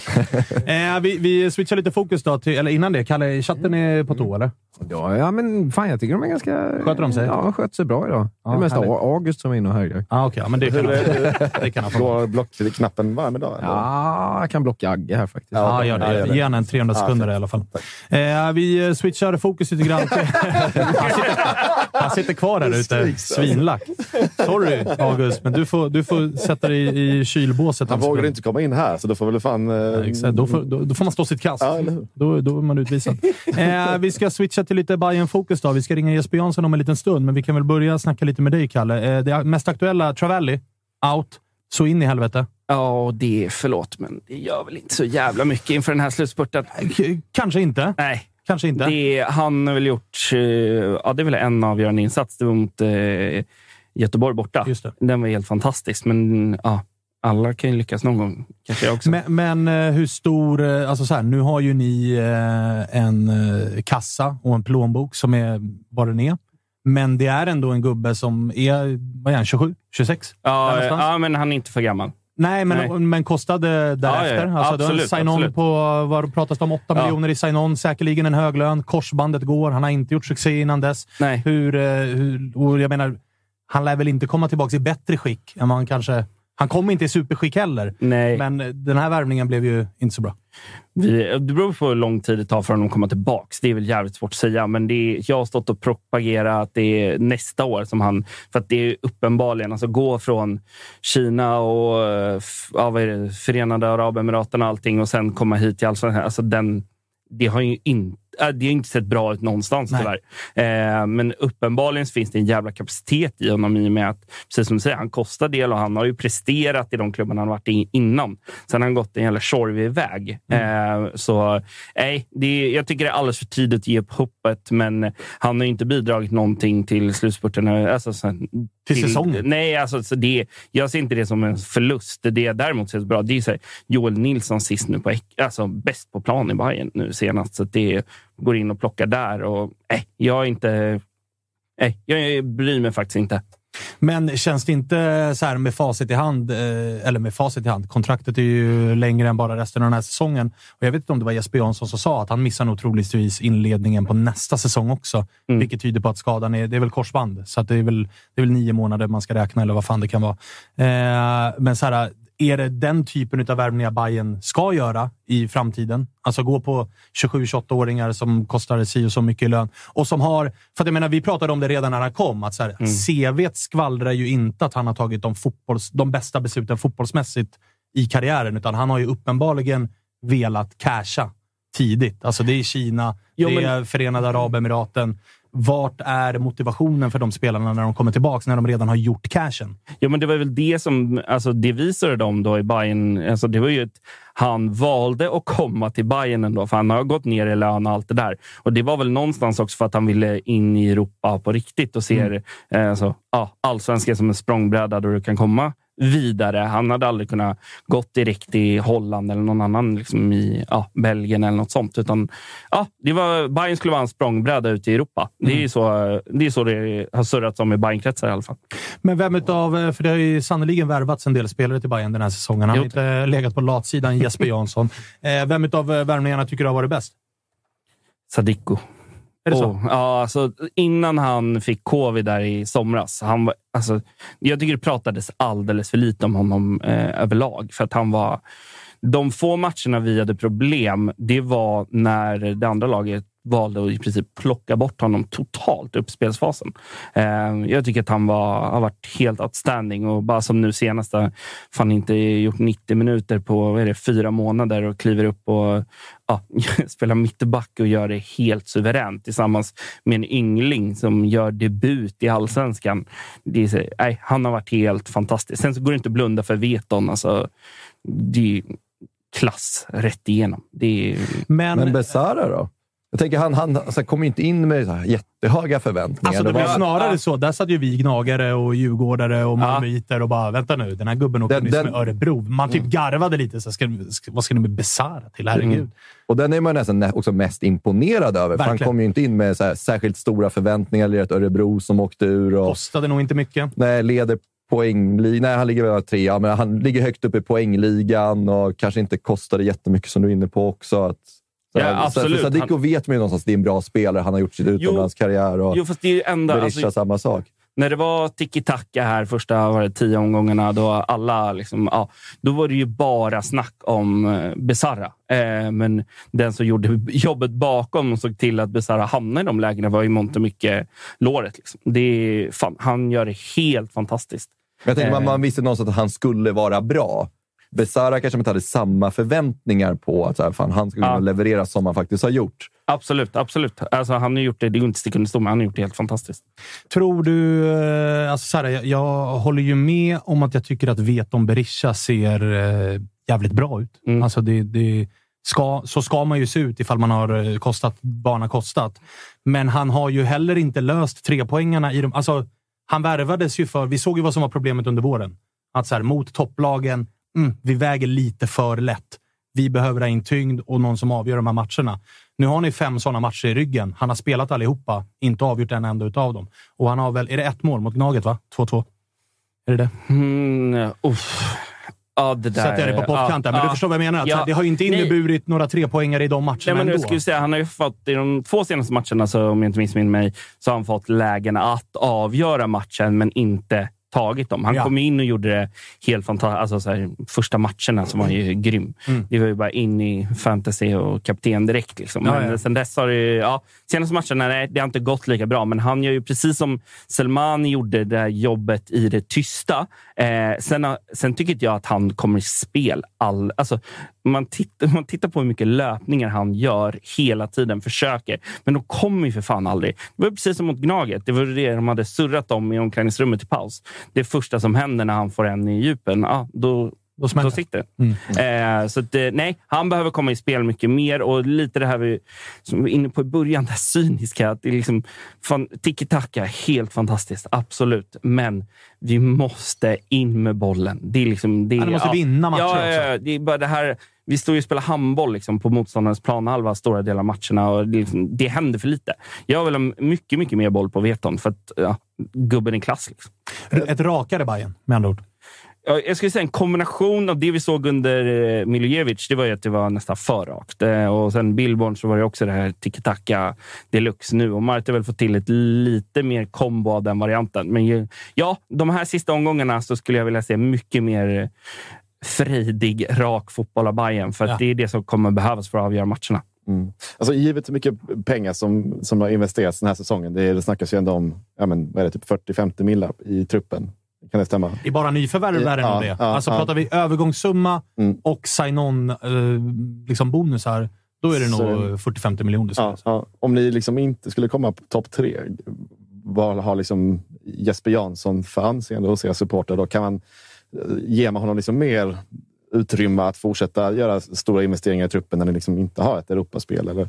Vi switchar lite fokus då till, eller innan det, Kalle, chatten är på tå, eller? Ja, men fan, jag tycker de är ganska... Sköter de sig? Ja, sköter sig bra idag. Ja, det är mest August som är inne och höjer. Ja, okej. Men det kan han få. Går blockknappen varm idag? Ja, jag kan blocka Agge här faktiskt. Ja, gör det. Ge han en 300 sekunder i alla fall. Vi switchar fokus lite grann till... Han sitter kvar där ute. Svinlack. Sorry, August, men du får sätta dig i kylbåset. Han vågar inte komma in här, så då får väl fan... Exakt. Då får man stå sitt kast. Ja, då är man utvisad. Vi ska switcha till lite Bayern-fokus då. Vi ska ringa Jesper Jansson om en liten stund, men vi kan väl börja snacka lite med dig, Kalle. Det mest aktuella, Travalli, out. Så in i helvete. Ja, förlåt, men det gör väl inte så jävla mycket inför den här slutspurten. Kanske inte. Nej. Kanske inte. Han har väl gjort... det är väl en avgörande insats. Det var mot Göteborg borta. Just det. Den var helt fantastisk, men alla kan ju lyckas någon gång. Kanske jag också. Men hur stor... Alltså så här, nu har ju ni en kassa och en plånbok som är vad den är. Men det är ändå en gubbe som är, vad är han, 27? 26? Ja, men han är inte för gammal. Nej, men kostade därefter. Ja. Alltså, Absolut, sign-on på, vad pratas det om, 8 miljoner i sign-on. Säkerligen en hög lön. Korsbandet går. Han har inte gjort succé innan dess. Nej. Och jag menar, han lär väl inte komma tillbaka i bättre skick än man kanske... Han kom inte i superskick heller. Nej. Men den här värvningen blev ju inte så bra. Det beror på hur lång tid det tar för honom att komma tillbaka. Det är väl jävligt svårt att säga. Men jag har stått och propagerat att det är nästa år som han... För att det är uppenbarligen... Alltså gå från Kina och Förenade Arabemiraten och allting och sen komma hit till Allsvenskan. Alltså det har ju inte sett bra ut någonstans, tyvärr. Men uppenbarligen finns det en jävla kapacitet i honom i och med att, precis som du säger, han kostar del och han har ju presterat i de klubbarna han har varit i innan. Sen har han gått en jävla tjorvig väg. Så jag tycker det är alldeles för tidigt att ge upp hoppet, men han har ju inte bidragit någonting till slutspurten. Alltså, till säsongen? Nej, alltså, jag ser inte det som en förlust. Det däremot ser bra. Det är så här, Joel Nilsson sist nu bäst på plan i Bayern nu senast. Så det går in och plockar där. Och jag bryr mig faktiskt inte. Men känns det inte så här med facit i hand, kontraktet är ju längre än bara resten av den här säsongen. Och jag vet inte om det var Jesper Jansson som sa att han missar nog troligtvis inledningen på nästa säsong också. Vilket tyder på att skadan det är väl korsband. Så att det är väl 9 månader man ska räkna, eller vad fan det kan vara. Men så här, är det den typen av värvningar Bayern ska göra i framtiden? Alltså gå på 27-28-åringar som kostar si och så mycket i lön. Och som har, för att jag menar, vi pratade om det redan när han kom, att så här, CV:t skvallrar ju inte att han har tagit de bästa besluten fotbollsmässigt i karriären, utan han har ju uppenbarligen velat casha tidigt. Alltså det är Kina, det är Förenade Arabemiraten. Vart är motivationen för de spelarna när de kommer tillbaka, när de redan har gjort cashen? Ja, men det var väl det som, alltså det visade dem då i Bayern, alltså det var ju han valde att komma till Bayern ändå, för han har gått ner i lön och allt det där. Och det var väl någonstans också för att han ville in i Europa på riktigt och ser allsvenskan som en språngbräda där du kan komma vidare. Han hade aldrig kunnat gått direkt i Holland eller någon annan liksom i Belgien eller något sånt. Utan Bayern skulle vara en språngbräda ute i Europa. Det är så det har surrat som i Bayern-kretsar i alla fall. Men vem utav, för det har ju sannoliken värvats en del spelare till Bayern den här säsongen. Han har inte legat på latsidan, Jesper Jansson. Vem utav värvningarna tycker du har varit bäst? Sadiko. Är det så? Ja, alltså innan han fick covid där i somras. Jag tycker det pratades alldeles för lite om honom överlag. För att han var... De få matcherna vi hade problem, det var när det andra laget valde att i princip plocka bort honom totalt upp spelsfasen. Jag tycker att han har varit helt outstanding och bara som nu senaste fan inte gjort 90 minuter på 4 månader och kliver upp och spelar mittback och gör det helt suveränt tillsammans med en yngling som gör debut i Allsvenskan. Han har varit helt fantastisk. Sen så går det inte att blunda för Veton. Alltså, det är klass rätt igenom. Men Besara då? Jag tänker han kommer inte in med så här jättehöga förväntningar. Alltså det blir snarare så. Där satt ju vi gnagare och djurgårdare och malmöiter och bara, vänta nu, den här gubben åker nyss med Örebro. Man typ garvade lite. Så vad ska ni med Besara till? Herregud. Och den är man nästan också mest imponerad över. För han kom ju inte in med så här särskilt stora förväntningar. Eller ett Örebro som åkte ur. Och, kostade nog inte mycket. Nej, leder poängligan. Han ligger väl 3, men han ligger högt upp i poängligan och kanske inte kostade jättemycket som du är inne på också. Absolut. För Sadiko vet man ju någonstans att det är en bra spelare. Han har gjort sitt utomlandskarriär och fast det är enda, Berisha samma sak. När det var tiki-taka här första 10 omgångarna då alla liksom, då var det ju bara snack om Besara. Men den som gjorde jobbet bakom och såg till att Besara hamnade i de lägena var ju mångt och mycket låret. Liksom. Han gör det helt fantastiskt. Jag tänker man visste någonstans att han skulle vara bra. Besara kanske inte hade samma förväntningar på att han skulle leverera som han faktiskt har gjort. Absolut. Alltså, han har gjort det är inte stick under stol, men han har gjort det helt fantastiskt. Tror du... jag håller ju med om att jag tycker att Veton Berisha ser jävligt bra ut. Alltså så ska man ju se ut ifall man har kostat. Men han har ju heller inte löst 3-poängarna i dem. Alltså, han värvades ju för... Vi såg ju vad som var problemet under våren. Att mot topplagen... vi väger lite för lätt. Vi behöver ha in tyngd och någon som avgör de här matcherna. Nu har ni 5 sådana matcher i ryggen. Han har spelat allihopa, inte avgjort en enda utav dem. Och han har väl, är det 1 mål mot Gnaget, va? 2-2. Är det det? Det där. Sätter jag det på pottkanten. Men du förstår vad jag menar. Att det har ju inte inneburit några 3-poängare i de matcherna. Nej, men ändå. Jag skulle säga, han har ju fått i de 2 senaste matcherna, så om jag inte missminner mig, så har han fått lägen att avgöra matchen, men inte tagit dem. Han kom in och gjorde det helt fantastiskt. Alltså så här, första matcherna som var ju grym. Det var ju bara in i fantasy och kapten direkt liksom. Men sen dess har det senaste matcherna, det har inte gått lika bra, men han gör ju precis som Selmani gjorde det jobbet i det tysta. Sen tycker jag att han kommer i spel alltså man tittar på hur mycket löpningar han gör hela tiden, försöker, men de kommer ju för fan aldrig. Det var precis som mot Gnaget. Det var det de hade surrat om i omklädningsrummet i paus. Det första som händer när han får en i djupen, då sitter det. Så att, nej, han behöver komma i spel mycket mer, och lite det här som vi var inne på i början, det cyniska, att det är liksom tiki-taka, helt fantastiskt, absolut, men vi måste in med bollen. Det är liksom det. Han måste vinna matcher också. Det är bara det här. Vi står ju och spelar handboll liksom, på motståndarens planhalva stora delar av matcherna, och det händer för lite. Jag vill ha mycket, mycket mer boll på Veton, för att gubben är klass. Liksom. Ett rakare Bayern, med andra ord. Jag skulle säga en kombination av det vi såg under Miljevic. Det var ju att det var nästan för rakt. Och sen Billborn så var det också det här tiki-taka deluxe nu. Och Mart har väl fått till ett lite mer kombo av den varianten. Men de här sista omgångarna så skulle jag vilja se mycket mer frejdig, rak fotboll av Bayern. För att det är det som kommer behövas för att avgöra matcherna. Alltså, givet hur mycket pengar som har investerats den här säsongen, det snackas ju ändå om typ 40-50 millar i truppen. Kan det stämma? Det är bara nyförvärv värre än det. Alltså pratar vi övergångssumma och sign-on liksom bonusar, då är det nog 40-50 miljoner. Om ni liksom inte skulle komma på topp 3, vad har liksom Jesper Jansson för anseende hos era supporter? Då kan man ge honom liksom mer utrymme att fortsätta göra stora investeringar i truppen när ni liksom inte har ett Europaspel, eller?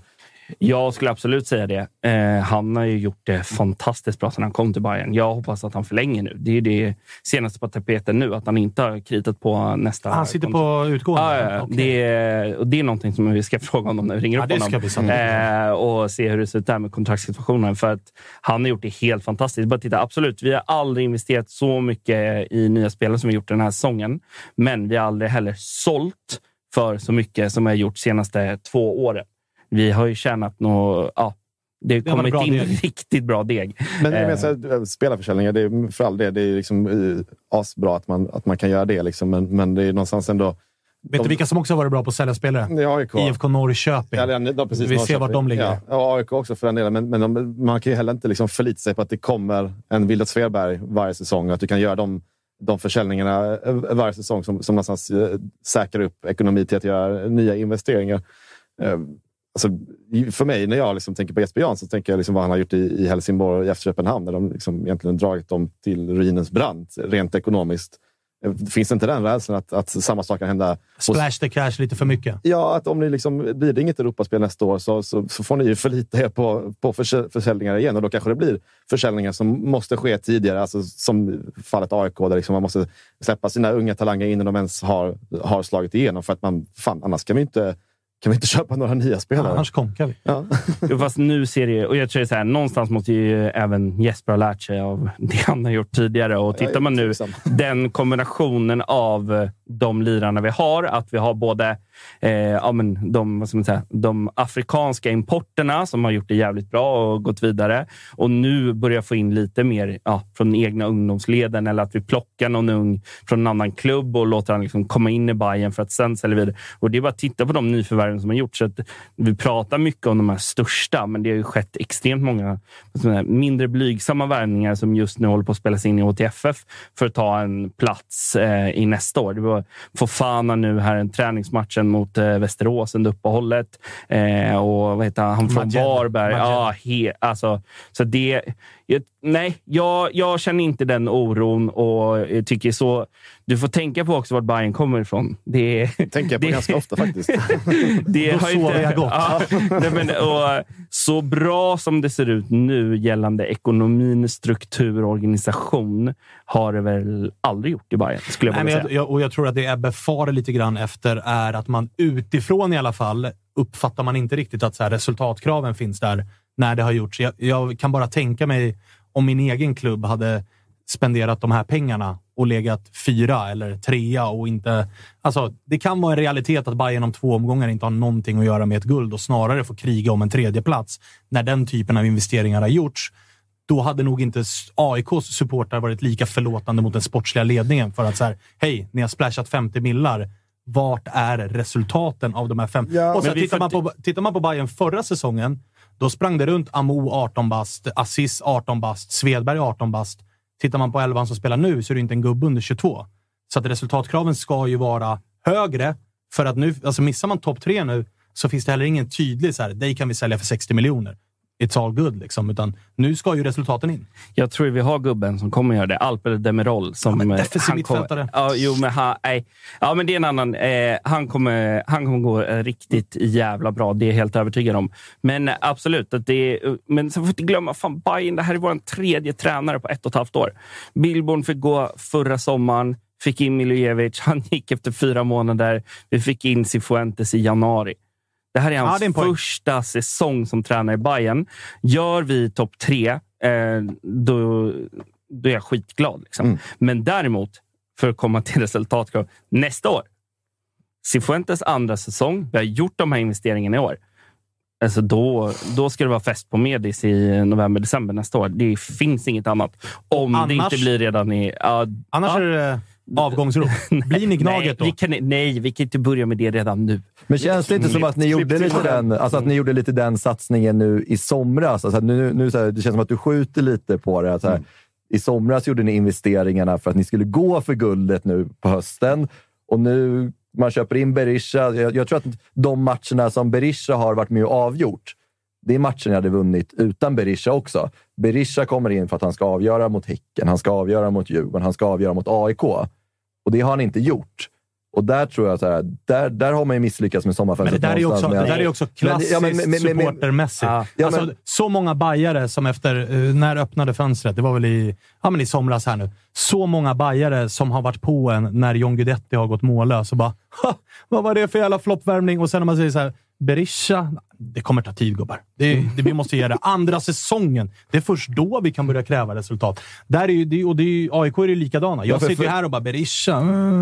Jag skulle absolut säga det. Han har ju gjort det fantastiskt bra sedan han kom till Bayern. Jag hoppas att han förlänger nu. Det är det senaste på tapeten nu, att han inte har kritat på nästa... Han sitter på utgående? Ja. Okay. Det är någonting som vi ska fråga honom när vi ringer upp honom. Och se hur det ser ut där med kontraktssituationen. För att han har gjort det helt fantastiskt. Bara titta, absolut. Vi har aldrig investerat så mycket i nya spelare som vi gjort den här säsongen. Men vi har aldrig heller sålt för så mycket som vi har gjort senaste 2 åren. Vi har ju tjänat det har kommit in riktigt bra deg. Men spelarförsäljningar, det är för all det är liksom asbra att man kan göra det liksom, men det är någonstans ändå. Vet du vilka som också har varit bra på att sälja spelare? AIK. IFK Norrköping. Precis, vi ser vart de ligger. Ja, AIK också för den delen, men man kan ju heller inte liksom förlita sig på att det kommer en Wilder Svedberg varje säsong, att du kan göra de försäljningarna varje säsong som någonstans säkrar upp ekonomi till att göra nya investeringar. Alltså, för mig, när jag liksom tänker på Jesper Jansson, så tänker jag liksom vad han har gjort i Helsingborg och efter Köpenhamn, där de liksom egentligen dragit dem till ruinens brant rent ekonomiskt. Finns inte den rädslan att samma sak kan hända? Splash the cash lite för mycket. Ja, att om ni liksom, blir det inget Europaspel nästa år så får ni ju förlita er på försäljningar igen, och då kanske det blir försäljningar som måste ske tidigare, alltså som fallet AIK, där liksom man måste släppa sina unga talanger innan de ens har slagit igenom, för att annars kan vi inte köpa några nya spelare. Annars konkar vi. Ja. Fast nu ser det, och jag tror så här, någonstans måste ju även Jesper ha lärt sig av det han har gjort tidigare. Och tittar man nu, den kombinationen av de lirarna vi har, att vi har både de afrikanska importerna som har gjort det jävligt bra och gått vidare, och nu börjar få in lite mer från egna ungdomsleden, eller att vi plockar någon ung från en annan klubb och låter han liksom komma in i Bayern för att sen sälja vidare. Och det är bara att titta på de nyförvärven som har gjort, så att vi pratar mycket om de här största, men det har ju skett extremt många mindre blygsamma värvningar som just nu håller på att spelas in i HTFF för att ta en plats i nästa år. Det var Fofana nu här, en träningsmatchen mot Västerås under uppehållet, och vad heter han från Varberg. Så det jag känner inte den oron, och jag tycker så. Du får tänka på också vart Bayern kommer ifrån. Tänker jag på ganska ofta faktiskt. Det har inte och så bra som det ser ut nu gällande ekonomin, struktur och organisation har det väl aldrig gjort i Bayern, skulle jag vilja säga. Jag tror att det Ebbe far lite grann efter är att man utifrån i alla fall uppfattar man inte riktigt att så här, resultatkraven finns där när det har gjorts. Jag kan bara tänka mig om min egen klubb hade spenderat de här pengarna och legat 4 eller 3 och inte... Alltså, det kan vara en realitet att Bayern om 2 omgångar inte har någonting att göra med ett guld och snarare får kriga om en 3:e plats. När den typen av investeringar har gjorts, då hade nog inte AIKs supportrar varit lika förlåtande mot den sportsliga ledningen för att så här, hej, ni har splashat 50 millar. Vart är resultaten av de här 5? Ja, och så tittar man på Bayern förra säsongen, då sprang det runt Amo 18 bast, Assis 18 bast, Svedberg 18 bast. Tittar man på 11 som spelar nu så är det inte en gubbe under 22. Så att resultatkraven ska ju vara högre, för att nu, alltså missar man topp 3 nu, så finns det heller ingen tydlig så här, dig kan vi sälja för 60 miljoner. It's all good liksom, utan nu ska ju resultaten in. Jag tror vi har gubben som kommer göra det, Alper Demirol, som defensiv mittfältare. Men det är en annan, han kommer gå riktigt jävla bra, det är jag helt övertygad om. Men absolut att men så får vi inte glömma, fan, Bayern, det här är vår 3:e tränare på 1,5 år. Billborn fick gå förra sommaren, fick in Milojevic, han gick efter 4 månader, vi fick in Cifuentes i januari. Det här är hans första säsong som tränare i Bayern. Gör vi topp 3, då är jag skitglad. Liksom. Men däremot, för att komma till resultatkrav nästa år. Cifuentes andra säsong, vi har gjort de här investeringarna i år. Alltså då ska det vara fest på Medis i november-december nästa år. Det finns inget annat. Om annars, det inte blir redan i... annars är det... avgångsrop. Blir ni Gnaget då? Vi kan inte börja med det redan nu. Men känns det inte som att ni gjorde lite att ni gjorde lite den satsningen nu i somras? Alltså nu så här, det känns som att du skjuter lite på det. Så här, i somras gjorde ni investeringarna för att ni skulle gå för guldet nu på hösten. Och nu man köper in Berisha. Jag tror att de matcherna som Berisha har varit med och avgjort, det är matchen jag hade vunnit utan Berisha också. Berisha kommer in för att han ska avgöra mot Häcken, han ska avgöra mot Djurgården, han ska avgöra mot AIK. Och det har han inte gjort. Och där tror jag så här, där har man ju misslyckats med sommarfönstret. Men det där är också klassiskt supportermässigt. Alltså, så många bajare som efter, när öppnade fönstret, det var väl i somras här nu. Så många bajare som har varit på en när John Guidetti har gått mållös och bara, vad var det för jävla floppvärmning? Och sen när man säger så här, Berisha, det kommer ta tid, gubbar. Vi måste ge det. Andra säsongen, det är först då vi kan börja kräva resultat. Där är ju, och det är ju, AIK är ju likadana. Jag sitter ju här och bara, Berisha,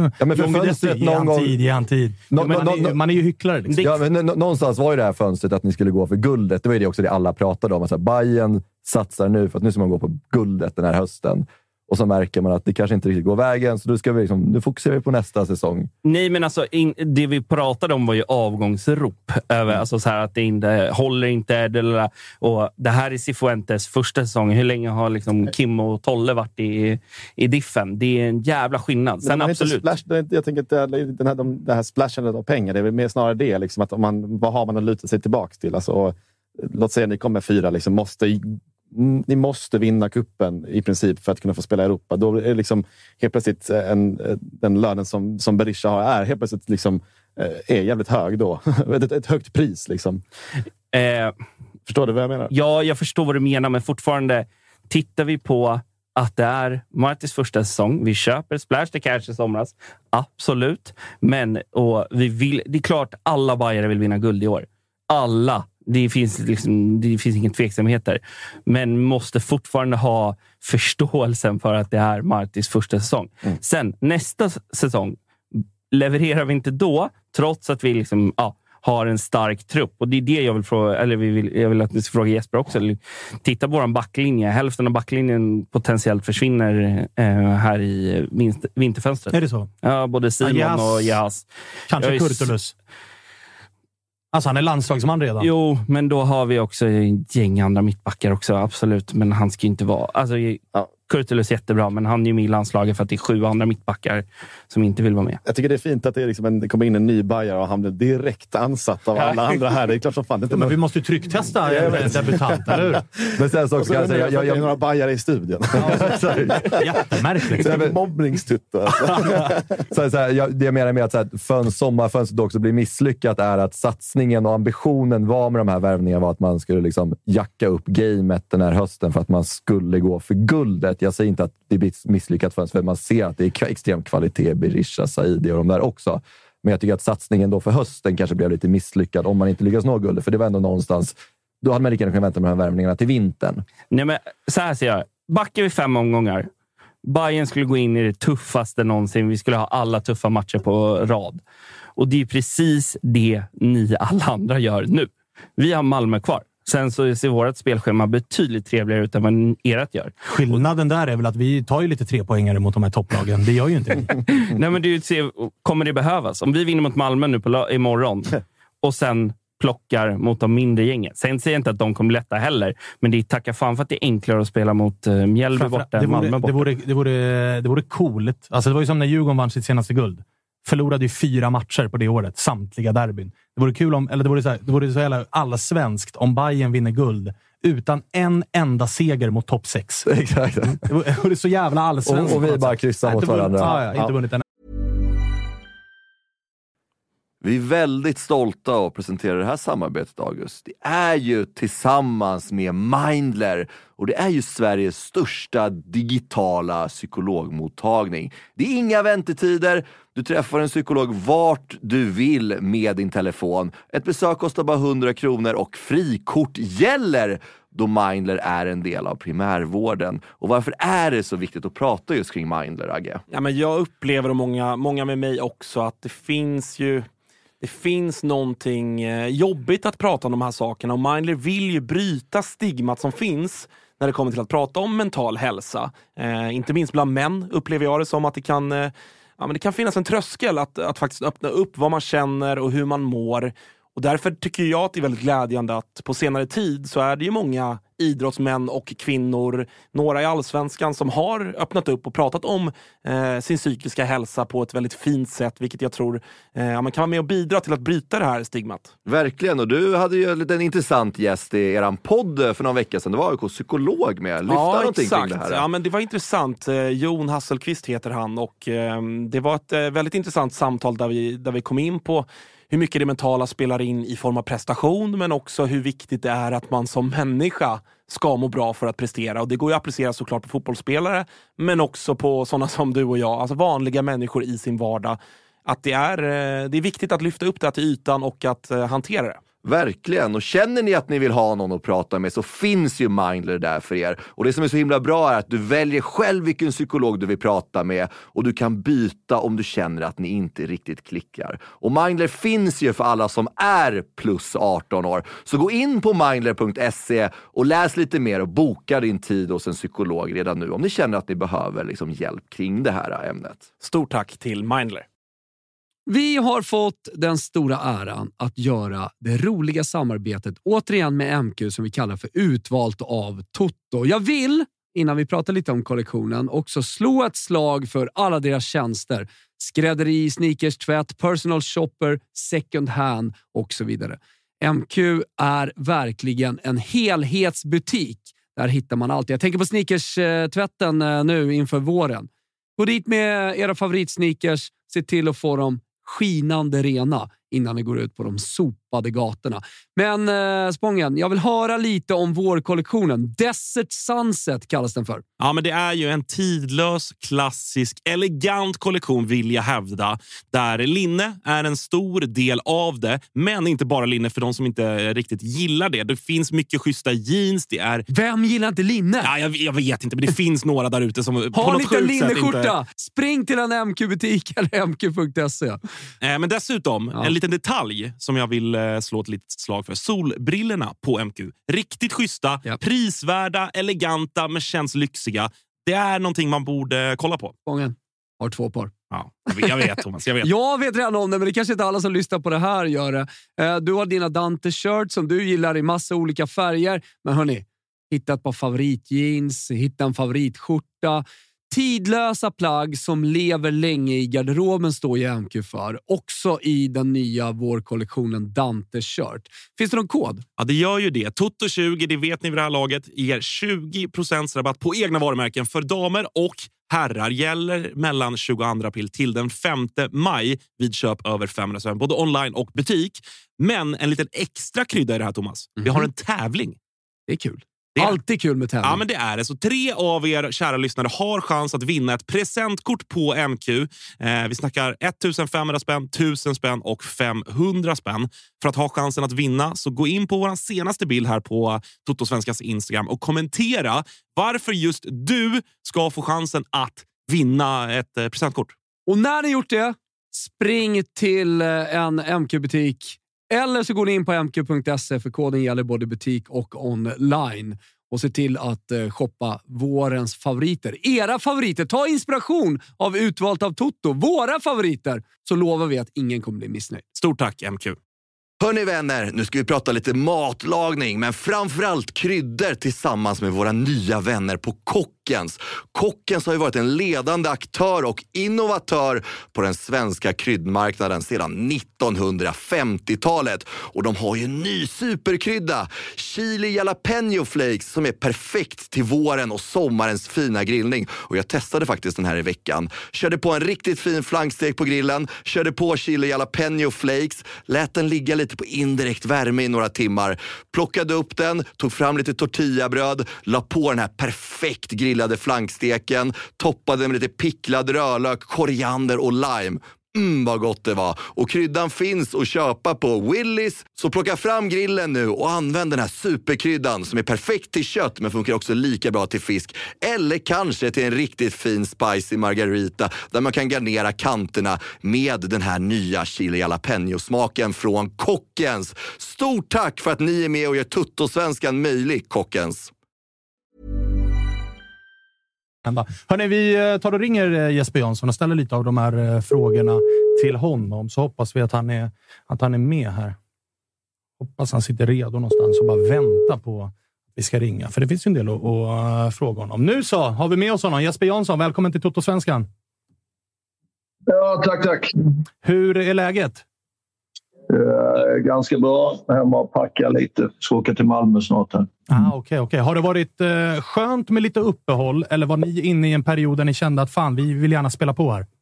ge han tid. Man är ju hycklare. Liksom. Ja, men någonstans var ju det här fönstret att ni skulle gå för guldet. Det var ju det också det alla pratade om. Alltså, Bayern satsar nu för att nu ska man gå på guldet den här hösten. Och så märker man att det kanske inte riktigt går vägen. Så nu fokuserar vi på nästa säsong. Nej, men alltså det vi pratade om var ju avgångsrop. Alltså så här att det inte håller inte. Och det här är Cifuentes första säsong. Hur länge har liksom Kim och Tolle varit i diffen? Det är en jävla skillnad. Sen absolut. Jag tänker att det här splashandet av pengar, det är väl mer snarare det. Liksom, att vad har man att luta sig tillbaka till? Alltså, låt säga att ni kommer 4, liksom, ni måste vinna kuppen i princip för att kunna få spela i Europa. Då är liksom helt plötsligt den lönen som Berisha har är helt plötsligt liksom, är jävligt hög då. ett högt pris liksom. Förstår du vad jag menar? Ja, jag förstår vad du menar, men fortfarande tittar vi på att det är Martins första säsong. Vi köper Splash, det kanske somras. Absolut. Men det är klart alla bajare vill vinna guld i år. Alla. Det finns ingen tveksamhet där. Men måste fortfarande ha förståelsen för att det är Martins första säsong. Sen, nästa säsong levererar vi inte då, trots att vi liksom, har en stark trupp. Och det är det jag vill fråga, eller jag vill att ni ska fråga Jesper också. Titta på vår backlinje. Hälften av backlinjen potentiellt försvinner här i vinterfönstret. Är det så? Ja, både Simon och Jas. Kanske Kurtulus. Alltså han är landslagsman redan. Jo, men då har vi också en gäng andra mittbackar också, absolut. Men han ska ju inte vara... Alltså, Kurtulus är jättebra, men han är ju med i landslaget för att det är 7 andra mittbackar som inte vill vara med. Jag tycker det är fint att det är liksom det kommer in en ny bajare och han blir direkt ansatt av alla andra här. Det är klart som fan. Men vi måste ju trycktesta en debutant, eller hur? Men sen så också kan jag säga... några bajare i studion. Jättemärkligt. Det är mobbningstuttar. Det jag menar med att sommarfönstret också blir misslyckat är att satsningen och ambitionen var med de här värvningarna var att man skulle liksom jacka upp gamet den här hösten för att man skulle gå för guldet. Jag säger inte att det blir misslyckat för man ser att det är extrem kvalitet, Berisha, Saidi och de där också. Men jag tycker att satsningen då för hösten kanske blev lite misslyckad om man inte lyckas nå guldet. För det var ändå någonstans, då hade man lika gärna kunnat vänta med de här värvningarna till vintern. Nej, men så här ser jag. Backar vi 5 omgångar. Bayern skulle gå in i det tuffaste någonsin. Vi skulle ha alla tuffa matcher på rad. Och det är precis det ni alla andra gör nu. Vi har Malmö kvar. Sen så ser vårt spelschema betydligt trevligare ut än vad ert gör. Skillnaden där är väl att vi tar ju lite 3-poängare mot de här topplagen. Det gör ju inte vi. Nej, men kommer det behövas? Om vi vinner mot Malmö nu imorgon och sen plockar mot de mindre gängen. Sen säger jag inte att de kommer lätta heller. Men det är tacka fan för att det är enklare att spela mot Mjällby borta än Malmö borta. Det vore coolt. Alltså det var ju som när Djurgården vann sitt senaste guld. Förlorade ju 4 matcher på det året. Samtliga derbyn. Det vore kul om, eller det vore så jävla allsvenskt om Bayern vinner guld utan en enda seger mot topp 6. Exakt. Det vore så jävla allsvenskt. Och vi bara kryssar mot varandra. Inte vunnit en. Vi är väldigt stolta att presentera det här samarbetet, August. Det är ju tillsammans med Mindler och det är ju Sveriges största digitala psykologmottagning. Det är inga väntetider. Du träffar en psykolog vart du vill med din telefon. Ett besök kostar bara 100 kronor och frikort gäller då Mindler är en del av primärvården. Och varför är det så viktigt att prata just kring Mindler, Agge? Ja, men jag upplever och många med mig också att det finns någonting jobbigt att prata om de här sakerna. Och Mindler vill ju bryta stigmat som finns när det kommer till att prata om mental hälsa. Inte minst bland män upplever jag det som att det kan finnas en tröskel att faktiskt öppna upp vad man känner och hur man mår. Och därför tycker jag att det är väldigt glädjande att på senare tid så är det ju många idrottsmän och kvinnor, några i Allsvenskan som har öppnat upp och pratat om sin psykiska hälsa på ett väldigt fint sätt, vilket jag tror man kan vara med och bidra till att bryta det här stigmat. Verkligen, och du hade ju en intressant gäst i eran podd för några veckor sedan. Det var ju psykolog med. Lyfta någonting kring det här. Ja, men det var intressant. Jon Hasselqvist heter han, och det var ett väldigt intressant samtal där vi kom in på hur mycket det mentala spelar in i form av prestation, men också hur viktigt det är att man som människa ska må bra för att prestera. Och det går ju att applicera såklart på fotbollsspelare, men också på sådana som du och jag, alltså vanliga människor i sin vardag. Att det är viktigt att lyfta upp det till ytan och att hantera det. Verkligen, och känner ni att ni vill ha någon att prata med så finns ju Mindler där för er. Och det som är så himla bra är att du väljer själv vilken psykolog du vill prata med, och du kan byta om du känner att ni inte riktigt klickar. Och Mindler finns ju för alla som är plus 18 år. Så gå in på mindler.se och läs lite mer och boka din tid hos en psykolog redan nu om ni känner att ni behöver hjälp kring det här ämnet. Stort tack till Mindler. Vi har fått den stora äran att göra det roliga samarbetet återigen med MQ som vi kallar för Utvalt av Toto. Jag vill, innan vi pratar lite om kollektionen, också slå ett slag för alla deras tjänster. Skrädderi, sneakers, tvätt, personal shopper, second hand och så vidare. MQ är verkligen en helhetsbutik. Där hittar man allt. Jag tänker på sneakers-tvätten nu inför våren. Gå dit med era favoritsneakers. Se till att få dem skinande rena innan ni går ut på de sopade gatorna. Men Spången, jag vill höra lite om vårkollektionen. Desert Sunset kallas den för. Ja, men det är ju en tidlös, klassisk, elegant kollektion vill jag hävda. Där linne är en stor del av det. Men inte bara linne för de som inte riktigt gillar det. Det finns mycket schyssta jeans. Det är... Vem gillar inte linne? Ja, jag vet inte, men det finns några där ute som på något sjukt sätt inte... Ha en liten linneskjorta! Spring till en MQ-butik eller mq.se. Men dessutom, en liten detalj som jag vill slå ett litet slag för. Solbrillorna på MQ. Riktigt schyssta, prisvärda, eleganta, men känns lyxiga. Det är någonting man borde kolla på. Gången har 2 par. Ja, jag vet Thomas, jag vet. Jag vet redan om det, men det kanske inte alla som lyssnar på det här gör det. Du har dina Dante-shirt som du gillar i massa olika färger. Men hörni, hitta ett par favoritjeans, hitta en favoritskjorta. Tidlösa plagg som lever länge i garderoben står ju MQ för. Också i den nya vårkollektionen Dante-shirt. Finns det någon kod? Ja, det gör ju det. Toto20, det vet ni vid det här laget, ger 20% rabatt på egna varumärken för damer och herrar. Gäller mellan 22 april till den 5 maj vid köp över 500 spänn, både online och butik. Men en liten extra krydda i det här, Thomas. Vi har en tävling. Det är kul. Alltid kul med tävling. Ja, men det är det. Så 3 av er kära lyssnare har chans att vinna ett presentkort på MQ. Vi snackar 1500 spänn, 1000 spänn och 500 spänn. För att ha chansen att vinna så gå in på vår senaste bild här på Toto Svenskas Instagram och kommentera varför just du ska få chansen att vinna ett presentkort. Och när ni gjort det, spring till en MQ-butik. Eller så går ni in på mq.se för koden gäller både butik och online. Och se till att shoppa vårens favoriter. Era favoriter. Ta inspiration av Utvalt av Toto. Våra favoriter. Så lovar vi att ingen kommer bli missnöjd. Stort tack MQ. Hörrni vänner, nu ska vi prata lite matlagning, men framförallt kryddor tillsammans med våra nya vänner på Kockens. Kockens har ju varit en ledande aktör och innovatör på den svenska kryddmarknaden sedan 1950-talet. Och de har ju en ny superkrydda, chili jalapeno flakes, som är perfekt till våren och sommarens fina grillning. Och jag testade faktiskt den här i veckan. Körde på en riktigt fin flankstek på grillen, körde på chili jalapeno flakes, lät den ligga lite på indirekt värme i några timmar. Plockade upp den, tog fram lite tortillabröd, la på den här perfekt grillade flanksteken, toppade med lite picklad rörlök, koriander och lime. Vad gott det var. Och kryddan finns att köpa på Willys. Så plocka fram grillen nu och använd den här superkryddan som är perfekt till kött men funkar också lika bra till fisk. Eller kanske till en riktigt fin spicy margarita där man kan garnera kanterna med den här nya chili jalapeno-smaken från Kockens. Stort tack för att ni är med och gör Toto-svenskan möjlig, Kockens. Hörrni, vi tar och ringer Jesper Jansson och ställer lite av de här frågorna till honom. Så hoppas vi att han är med här. Hoppas han sitter redo någonstans och bara väntar på att vi ska ringa. För det finns ju en del att fråga honom. Nu så har vi med oss honom. Jesper Jansson, välkommen till Toto-svenskan. Ja, tack. Hur är läget? Ganska bra. Hemma och packa lite. Ska åka till Malmö snart här. Okej. Har det varit skönt med lite uppehåll? Eller var ni inne i en period där ni kände att fan, vi vill gärna spela på här?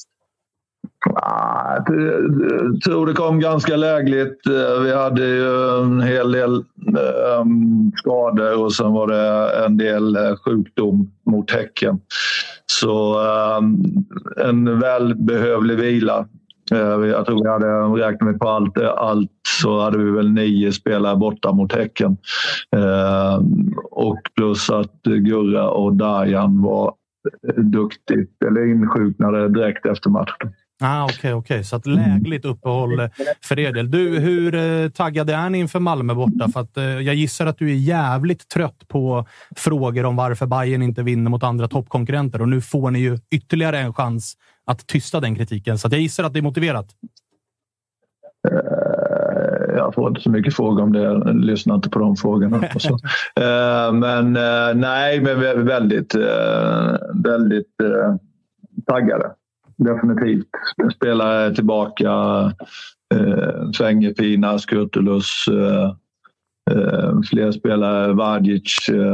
Jag tror det kom ganska lägligt. Vi hade ju en hel del skador och sen var det en del sjukdom mot Häcken. Så en välbehövlig vila. Jag tror vi hade räknat med på allt så hade vi väl 9 spelare borta mot Häcken. Och plus att Gurra och Dajan var duktigt eller insjuknade direkt efter matchen. Okej. Så att lägligt uppehåll för er del. Du, hur taggade är ni inför Malmö borta? För att jag gissar att du är jävligt trött på frågor om varför Bayern inte vinner mot andra toppkonkurrenter. Och nu får ni ju ytterligare en chans att tysta den kritiken. Så att jag gissar att det är motiverat. Jag får inte så mycket frågor om det. Jag lyssnar inte på de frågorna. Men vi är väldigt taggade. Definitivt. Spelare tillbaka. Fängepina, Skurtulus. Fler spelare. Vardic.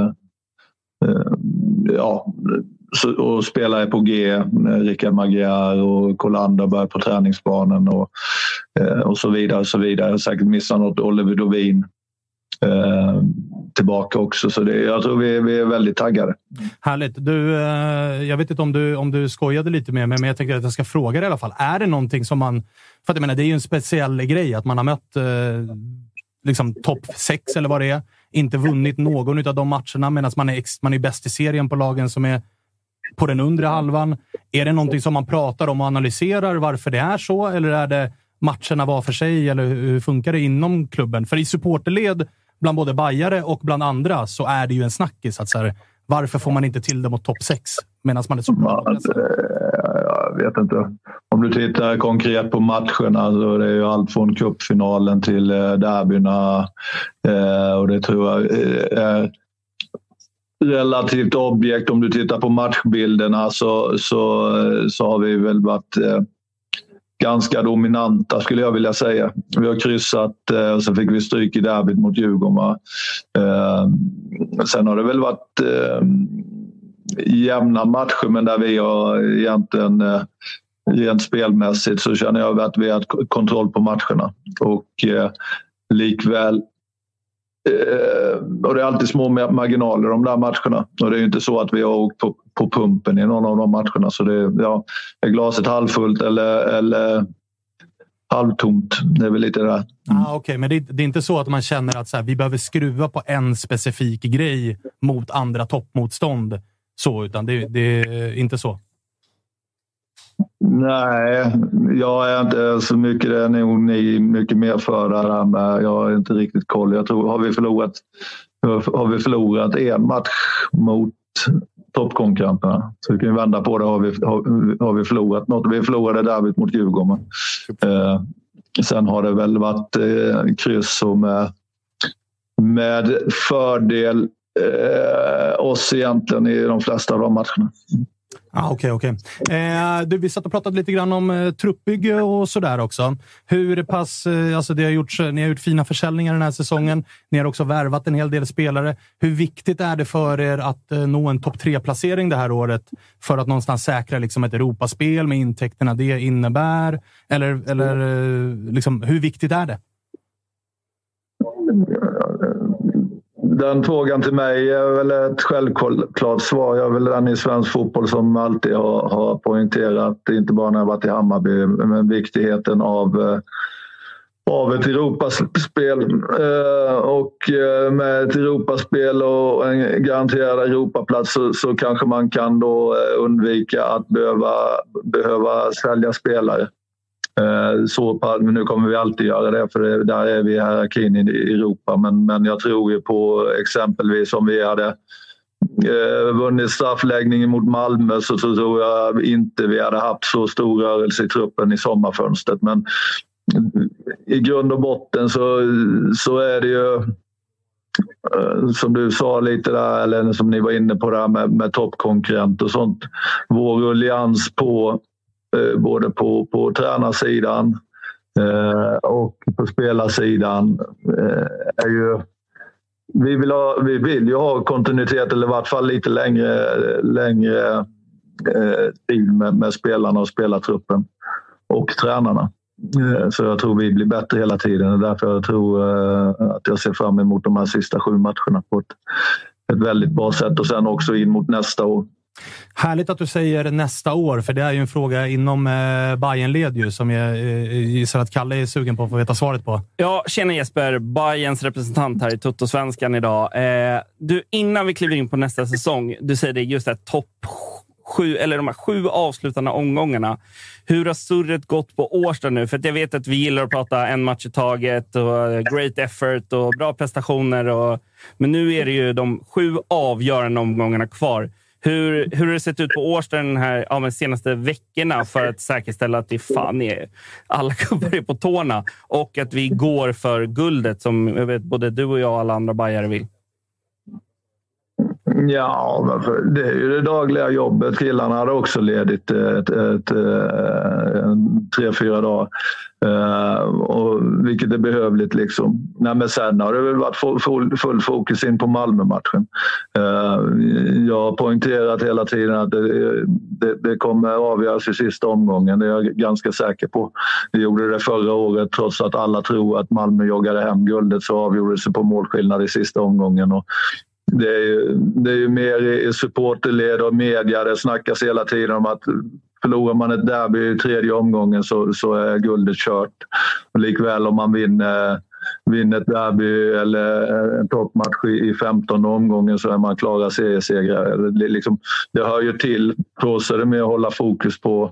Och spelare på G. Rickard Magyar och Kolander börjar på träningsbanan och så vidare. Så vidare. Jag har säkert missat något. Oliver Dovin tillbaka också. Så jag tror vi är väldigt taggade. Härligt. Du, jag vet inte om du skojade lite med mig, men jag tänker att jag ska fråga dig i alla fall. Är det någonting som man... För att jag menar, det är ju en speciell grej att man har mött liksom topp 6 eller vad det är. Inte vunnit någon av de matcherna medan man är bäst i serien på lagen som är på den undre halvan. Är det någonting som man pratar om och analyserar varför det är så? Eller är det matcherna var för sig? Eller hur funkar det inom klubben? För i supporterled bland både bajare och bland andra så är det ju en snackis att så här, varför får man inte till det mot topp 6 medan man är så bra? Jag vet inte. Om du tittar konkret på matcherna så är det ju allt från cupfinalen till derbyna och det tror jag är relativt objekt. Om du tittar på matchbilderna så har vi väl varit ganska dominanta skulle jag vilja säga. Vi har kryssat och så fick vi stryk i derbyt mot Djurgården. Sen har det väl varit jämna matcher men där vi har egentligen rent spelmässigt så känner jag att vi har kontroll på matcherna. Och likväl och det är alltid små marginaler de där matcherna. Och det är ju inte så att vi har åkt på pumpen i någon av de matcherna. Så är glaset halvfullt eller halvtomt. Det är väl lite där. Okej, men det är inte så att man känner att så här, vi behöver skruva på en specifik grej mot andra toppmotstånd. Så, utan det är inte så. Nej, jag är inte så mycket. Det är nog ni mycket mer för det här med. Jag har inte riktigt koll. Jag tror har vi förlorat en match mot toppkonkurrenterna. Så vi kan vända på det. Har vi förlorat något? Vi förlorade derbyt mot Djurgården. Sen har det väl varit kryss och med fördel oss egentligen i de flesta av de matcherna. Okej. Vi satt och pratade lite grann om truppbygge och sådär också. Hur pass, alltså ni har gjort fina försäljningar den här säsongen. Ni har också värvat en hel del spelare. Hur viktigt är det för er att nå en topp 3-placering det här året för att någonstans säkra liksom ett Europaspel med intäkterna det innebär? Eller liksom, hur viktigt är det? Den frågan till mig är väl ett självklart svar. Jag är väl den i svensk fotboll som alltid har poängterat, inte bara när jag varit i Hammarby, men viktigheten av ett Europaspel. Och med ett Europaspel och en garanterad Europaplats så kanske man kan då undvika att behöva sälja spelare. Men nu kommer vi alltid göra det för där är vi i hierarkin i Europa, men jag tror ju på exempelvis om vi hade vunnit straffläggningen mot Malmö så tror jag inte vi hade haft så stor rörelse i truppen i sommarfönstret, men i grund och botten så är det ju som du sa lite där, eller som ni var inne på där med toppkonkurrent och sånt. Vår rullians på både på tränarsidan och på spelarsidan är ju... Vi vill ju ha kontinuitet, eller i vart fall lite längre tid med spelarna och spelartruppen och tränarna. Så jag tror vi blir bättre hela tiden. Och därför jag tror att jag ser fram emot de här sista 7 matcherna på ett väldigt bra sätt. Och sen också in mot nästa år. Härligt att du säger nästa år, för det är ju en fråga inom Bayern-led ju, som jag gissar att Kalle är sugen på att få veta svaret på. Ja, tjena Jesper, Bayerns representant här i Toto-svenskan idag. Du, innan vi kliver in på nästa säsong, du säger det just det, topp 7, eller de här 7 avslutande omgångarna. Hur har surret gått på Årsta nu? För att jag vet att vi gillar att prata en match i taget och great effort och bra prestationer. Men nu är det ju de 7 avgörande omgångarna kvar. Hur har det sett ut på Årsta den här senaste veckorna för att säkerställa att det fan är alla klubbar är på tårna och att vi går för guldet som jag vet både du och jag och alla andra bajare vill? Ja, det är ju det dagliga jobbet. Killarna hade också ledigt 3-4 dagar. Och vilket är behövligt liksom. Nej, men sen har det väl varit full fokus in på Malmö-matchen. Jag har poängterat hela tiden att det kommer avgöras i sista omgången. Det är jag ganska säker på. Vi gjorde det förra året trots att alla tror att Malmö joggade hem guldet, så avgjorde det på målskillnad i sista omgången. Och det är ju mer i supporterled och media. Det snackas hela tiden om att förlorar man ett derby i 3:e omgången så är guldet kört. Och likväl om man vinner ett derby eller en toppmatch i 15:e omgången så är man klara seriesegrare. Det hör ju till. För oss är det med att hålla fokus på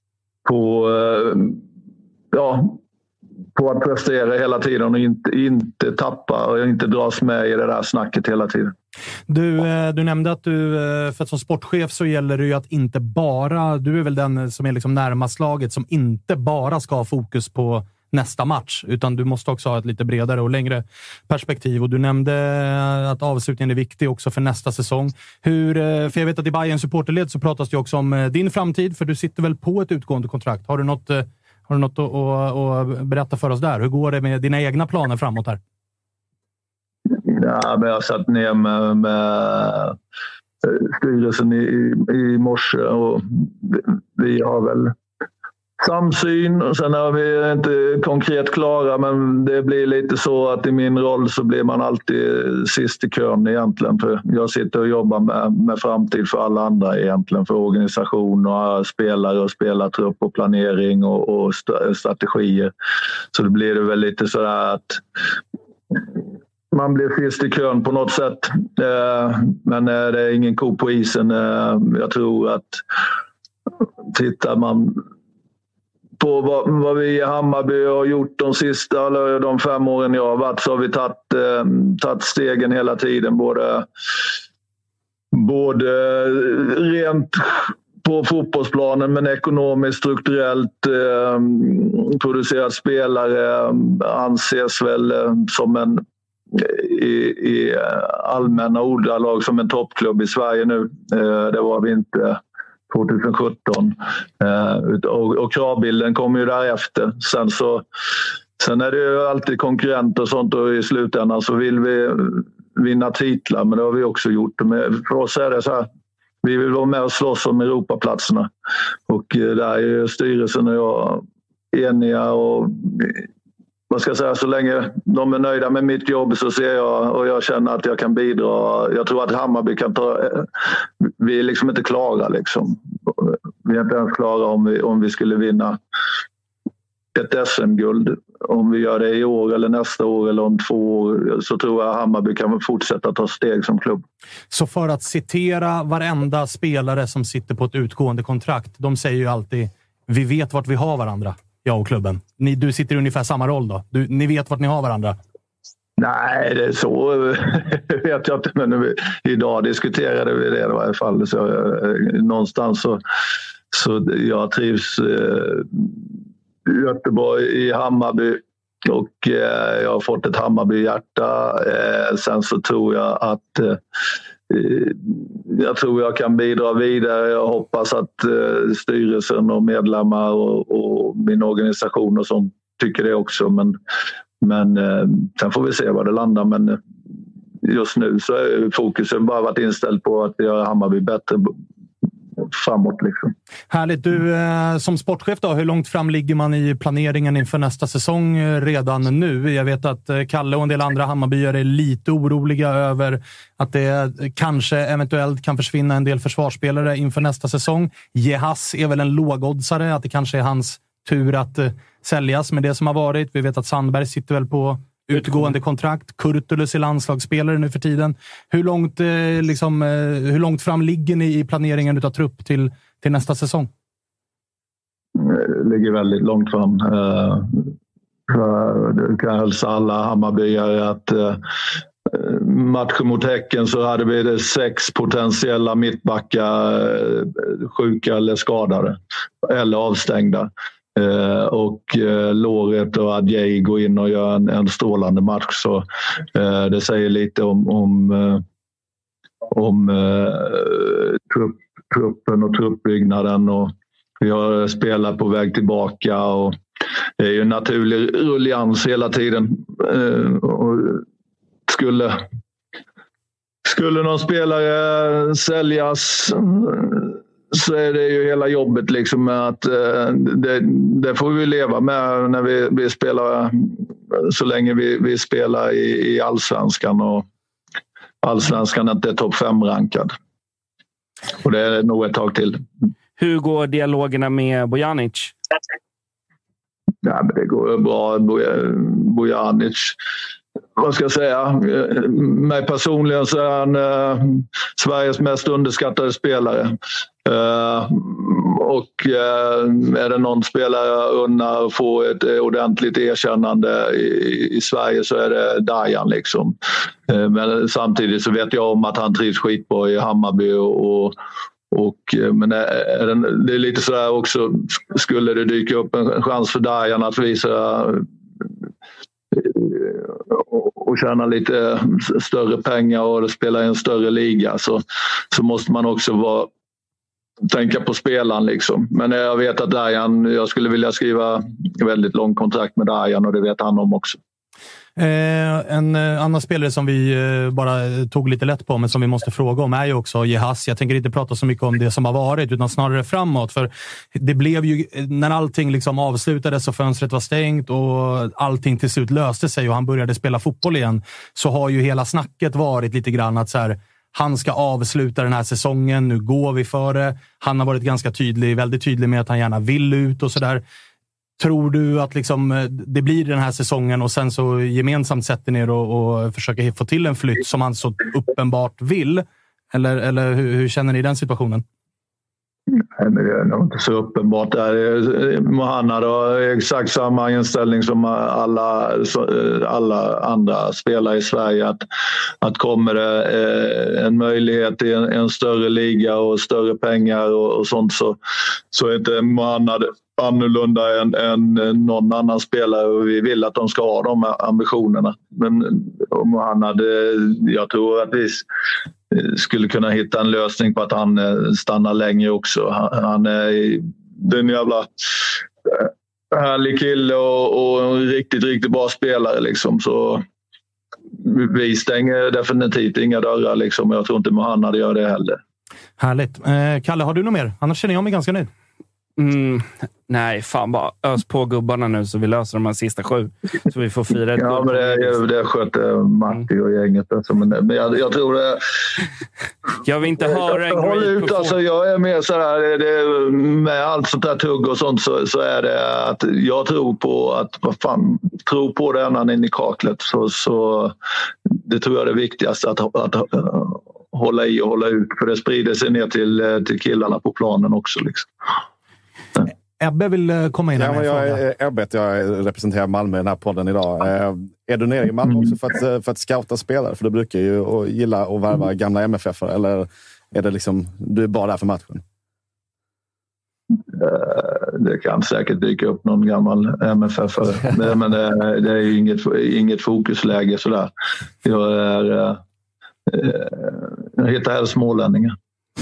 att prestera hela tiden och inte tappa och inte dras med i det där snacket hela tiden. Du nämnde att du, för att som sportchef så gäller det ju att inte bara, du är väl den som är liksom närmast laget som inte bara ska ha fokus på nästa match, utan du måste också ha ett lite bredare och längre perspektiv. Och du nämnde att avslutningen är viktig också för nästa säsong. För jag vet att i Bayern supporterled så pratas det också om din framtid, för du sitter väl på ett utgående kontrakt. Har du något att berätta för oss där? Hur går det med dina egna planer framåt här? Ja, men jag satt ner med styrelsen i morse och vi har väl samsyn. Och sen är vi inte konkret klara, men det blir lite så att i min roll så blir man alltid sist i kön egentligen. För jag sitter och jobbar med framtid för alla andra egentligen. För organisation och spelare och spelartrupp och planering och strategier. Så det blir det väl lite sådär att man blir sist i kön på något sätt. Men det är ingen ko på isen. Jag tror att tittar man på vad vi i Hammarby har gjort de 5 åren jag har varit, så har vi tagit stegen hela tiden. Både rent på fotbollsplanen men ekonomiskt, strukturellt. Producerat spelare anses väl som en i allmänna ordalag som en toppklubb i Sverige nu. Det var vi inte 2017. Och kravbilden kommer ju därefter. Sen är det ju alltid konkurrenter och sånt, och i slutändan så vill vi vinna titlar, men det har vi också gjort. Men för oss är det så här, vi vill vara med och slåss om Europaplatserna. Och där är ju styrelsen och jag eniga, och vad ska jag säga, så länge de är nöjda med mitt jobb så ser jag, och jag känner att jag kan bidra. Jag tror att Hammarby kan vi är liksom inte klara liksom. Vi är inte ens klara om vi skulle vinna ett SM-guld. Om vi gör det i år eller nästa år eller om 2 år, så tror jag att Hammarby kan fortsätta ta steg som klubb. Så för att citera varenda spelare som sitter på ett utgående kontrakt, de säger ju alltid: vi vet vart vi har varandra, jag och klubben. Du sitter i ungefär samma roll då. Ni vet vart ni har varandra. Nej, det är så vet jag inte, men idag diskuterade vi det i varje fall. Så någonstans så jag trivs i Göteborg, i Hammarby. jag har fått ett Hammarby-hjärta. Sen så tror jag att jag kan bidra vidare. Jag hoppas att styrelsen och medlemmar och min organisation och sånt tycker det också. Men sen får vi se var det landar. Men just nu så är fokusen bara varit inställd på att göra Hammarby bättre framåt. Liksom. Härligt. Du, som sportchef då, hur långt fram ligger man i planeringen inför nästa säsong redan nu? Jag vet att Kalle och en del andra Hammarbyare är lite oroliga över att det kanske eventuellt kan försvinna en del försvarsspelare inför nästa säsong. Jehas är väl en lågoddsare, att det kanske är hans tur att säljas med det som har varit. Vi vet att Sandberg sitter väl på utgående kontrakt. Kurtulus är landslagsspelare nu för tiden. Hur långt fram ligger ni i planeringen utav trupp till nästa säsong? Det ligger väldigt långt fram. Jag kan hälsa alla Hammarbyare att matchen mot Häcken så hade vi 6 potentiella mittbackar sjuka eller skadade eller avstängda. Och Låret och Adjei går in och gör en strålande match, så det säger lite om truppen och truppbyggnaden, och vi har spelat på väg tillbaka och det är ju en naturlig rullians hela tiden. Och skulle någon spelare säljas så är det ju hela jobbet liksom med att det får vi leva med när vi spelar, så länge vi spelar i Allsvenskan, och Allsvenskan är inte topp 5-rankad. Och det är nog ett tag till. Hur går dialogerna med Bojanic? Ja, men det går bra. Bojanic, vad ska jag säga? Mig personligen så är han Sveriges mest underskattade spelare. Och är det någon spelare jag unnar att få ett ordentligt erkännande i Sverige så är det Dajan liksom. Men samtidigt så vet jag om att han trivs skitbra i Hammarby men det är lite så här också, skulle det dyka upp en chans för Dajan att visa och tjäna lite större pengar och spela i en större liga, så måste man också tänka på spelaren liksom. Men jag vet att jag skulle vilja skriva väldigt lång kontrakt med Dajan, och det vet han om också. En annan spelare som vi bara tog lite lätt på, men som vi måste fråga om, är ju också Jehas. Jag tänker inte prata så mycket om det som har varit, utan snarare framåt. För det blev ju, när allting liksom avslutades och fönstret var stängt och allting till slut löste sig och han började spela fotboll igen, så har ju hela snacket varit lite grann att så här, han ska avsluta den här säsongen, nu går vi för det. Han har varit ganska väldigt tydlig med att han gärna vill ut och sådär. Tror du att liksom det blir den här säsongen och sen så gemensamt sätter ner och försöker få till en flytt som han så uppenbart vill? Eller hur känner ni i den situationen? Nej, men det är nog inte så uppenbart. Mohanad har exakt samma inställning som alla andra spelare i Sverige. Att kommer det en möjlighet i en större liga och större pengar och sånt, så är inte Mohanad annorlunda än någon annan spelare, och vi vill att de ska ha de ambitionerna. Men Mohanad, jag tror att vi skulle kunna hitta en lösning på att han stannar länge också. Han är en jävla härlig kille och en riktigt, riktigt bra spelare liksom. Så vi stänger definitivt inga dörrar liksom. Jag tror inte Mohanad gör det heller. Härligt. Kalle, har du något mer? Annars känner jag mig ganska nöjd. Nej, fan, bara ös på gubbarna nu så vi löser de här sista 7. Så vi får fira ett men det sköter Matti och gänget. Alltså, men jag tror det... Jag vill inte höra en håll ut, alltså, jag är mer så här, med allt sånt där tugg och sånt, så är det att jag tror på att tro på det ända in i kaklet. Så det tror jag är det viktigaste, att hålla i och hålla ut. För det sprider sig ner till killarna på planen också liksom. Ebbe vill komma in. Jag är Ebbe, jag representerar Malmö i den här podden idag. Är du nere i Malmö också för att scouta spelare? För du brukar ju gilla att värva gamla MFF, eller är det liksom du är bara där för matchen? det kan säkert dyka upp någon gammal MFF-are. Men det är inget fokusläge sådär. Jag hittar här smålänningar.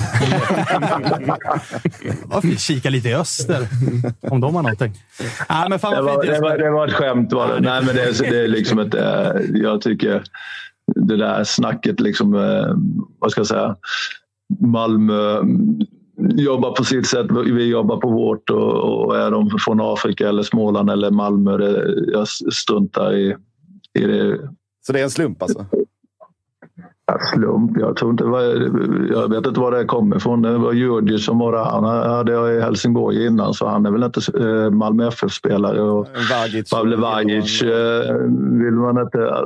Varför kika lite i öster om de har någonting? Men fan det var ett skämt var det. Nej, men det är liksom ett, jag tycker det där snacket liksom, vad ska jag säga, Malmö jobbar på sitt sätt, vi jobbar på vårt, och är de från Afrika eller Småland eller Malmö, jag struntar i det. Så det är en slump alltså? Slump, jag vet inte var det kommer ifrån. Det var Djurdjic som var där. Han hade jag i Helsingborg innan, så han är väl inte Malmö FF-spelare. Och Pavle Vagic vill man inte.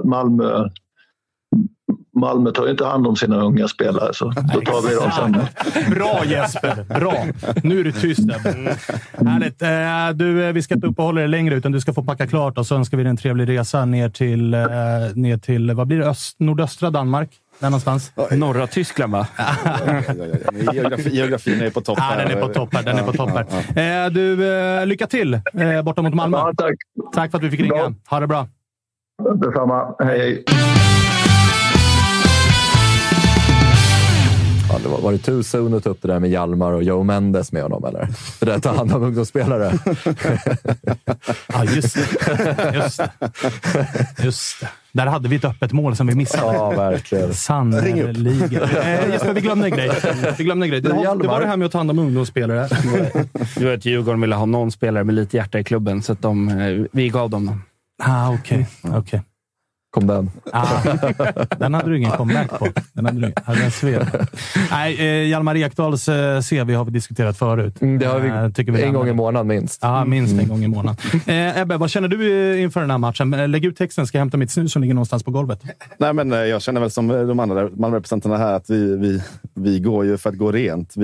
Malmö tar inte hand om sina unga spelare, så då tar vi dem sen. Bra Jesper, bra. Nu är du tyst. Härligt. Vi ska inte uppehålla dig längre, utan du ska få packa klart, och så önskar vi dig en trevlig resa ner till vad blir det? Nordöstra Danmark? Där någonstans? Norra Tyskland, va? Geografin är på topp. Ja, den är på topp här. Du, lycka till borta mot Malmö. Ja, tack. Tack för att vi fick ringa. Ha det bra. Detsamma. Hej. Ja, var det too soon att ta upp det där med Hjalmar och Joe Mendes med honom, eller? För det tar hand om ungdomsspelare. Ja, just det. Där hade vi ett öppet mål som vi missade. Ja, verkligen. Sannoliken. Vi glömde en grej. Det var det här med att ta hand om ungdomsspelare. Du vet, Djurgården ville ha någon spelare med lite hjärta i klubben, så att vi gav dem. Okej. Kom den. Den hade du ingen comeback på. Den sved. Nej, Hjalmar Ekdals CV har vi diskuterat förut. Det har vi en gång i månaden minst. Ja, minst en gång i månaden. Ebbe, vad känner du inför den här matchen? Lägg ut texten, ska jag hämta mitt snus som ligger någonstans på golvet. Nej, men jag känner väl som de andra Malmö-representanterna här att vi går ju för att gå rent.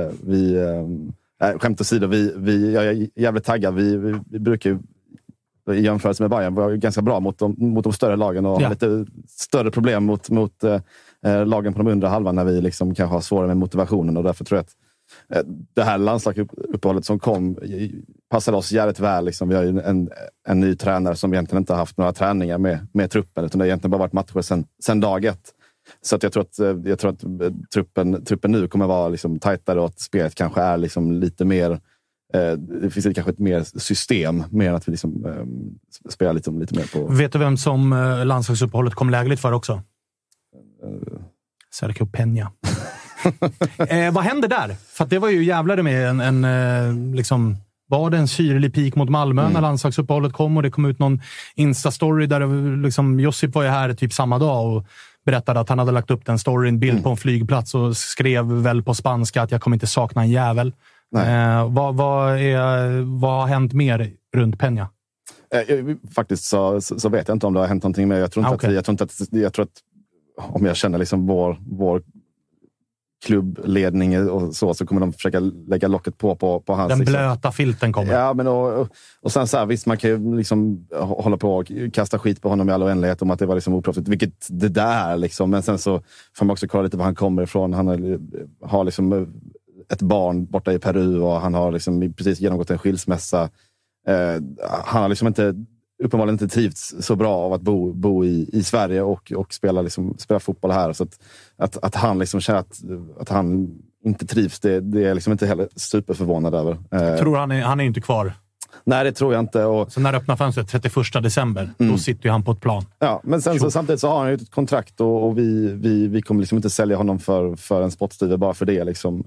Skämt åsido, jag är jävligt taggad. Vi brukar ju i jämförelse med Bayern var ju ganska bra mot de större lagen och har lite större problem mot lagen på de undre halvan när vi liksom kanske har svårare med motivationen, och därför tror jag att det här landslagsuppehållet som kom passade oss jävligt väl. Liksom. Vi har ju en ny tränare som egentligen inte har haft några träningar med truppen, utan det har egentligen bara varit matcher sen dag ett. Så att jag tror att truppen nu kommer vara liksom tajtare, och att spelet kanske är liksom lite mer. Det finns kanske ett mer system, mer än att vi liksom spelar lite mer på. Vet du vem som landslagsuppehållet kom lägligt för också? Sergio Peña. Vad händer där? För att det var ju jävlare med en var det en syrlig peak mot Malmö när landslagsuppehållet kom, och det kom ut någon Insta-story där liksom, Josip var ju här typ samma dag och berättade att han hade lagt upp den storyn, bild på en flygplats, och skrev väl på spanska att jag kommer inte sakna en jävel. Vad har hänt mer runt Peña? Faktiskt så vet jag inte om det har hänt någonting mer. Jag tror att om jag känner liksom vår klubbledning och så kommer de försöka lägga locket på hans. Den blöta filten kommer. Ja, men och sen så här, visst, man kan ju liksom hålla på och kasta skit på honom i all oändlighet om att det var liksom oproffsigt, vilket det där liksom, men sen så får man också kolla lite var han kommer ifrån. Han har liksom ett barn borta i Peru, och han har liksom precis genomgått en skilsmässa. Han har liksom uppenbarligen inte trivts så bra av att bo i Sverige och spela fotboll här. Så att han liksom känner att han inte trivs, det är liksom inte heller superförvånad över. Tror han är inte kvar? Nej, det tror jag inte. Så när öppnar fönstret 31 december, då sitter ju han på ett plan. Ja, men sen så samtidigt så har han ju ett kontrakt, och vi kommer liksom inte sälja honom för en spottstyver bara för det. Liksom.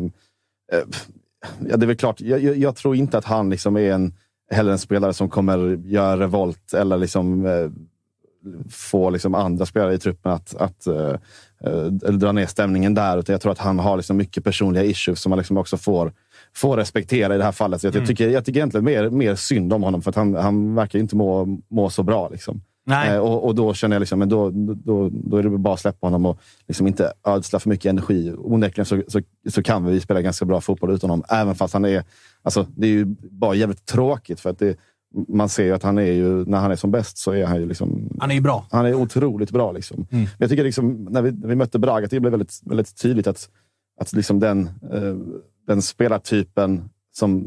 Ja, det är väl klart. Jag tror inte att han liksom är heller en spelare som kommer göra revolt eller liksom få liksom andra spelare i truppen att dra ner stämningen där. Utan jag tror att han har liksom mycket personliga issues som man liksom också får respektera i det här fallet. Så jag tycker egentligen mer synd om honom, för att han verkar inte må så bra. Liksom. Och då känner jag liksom, men då är det bara att släppa honom och liksom inte ödsla för mycket energi. Onekligen så kan vi spela ganska bra fotboll utan honom, även fast han är, alltså det är ju bara jävligt tråkigt, för att man ser ju att han är ju, när han är som bäst så är han ju liksom, han är ju bra. Han är otroligt bra liksom. Men jag tycker liksom, när vi mötte Braga, det blev väldigt, väldigt tydligt att liksom den spelartypen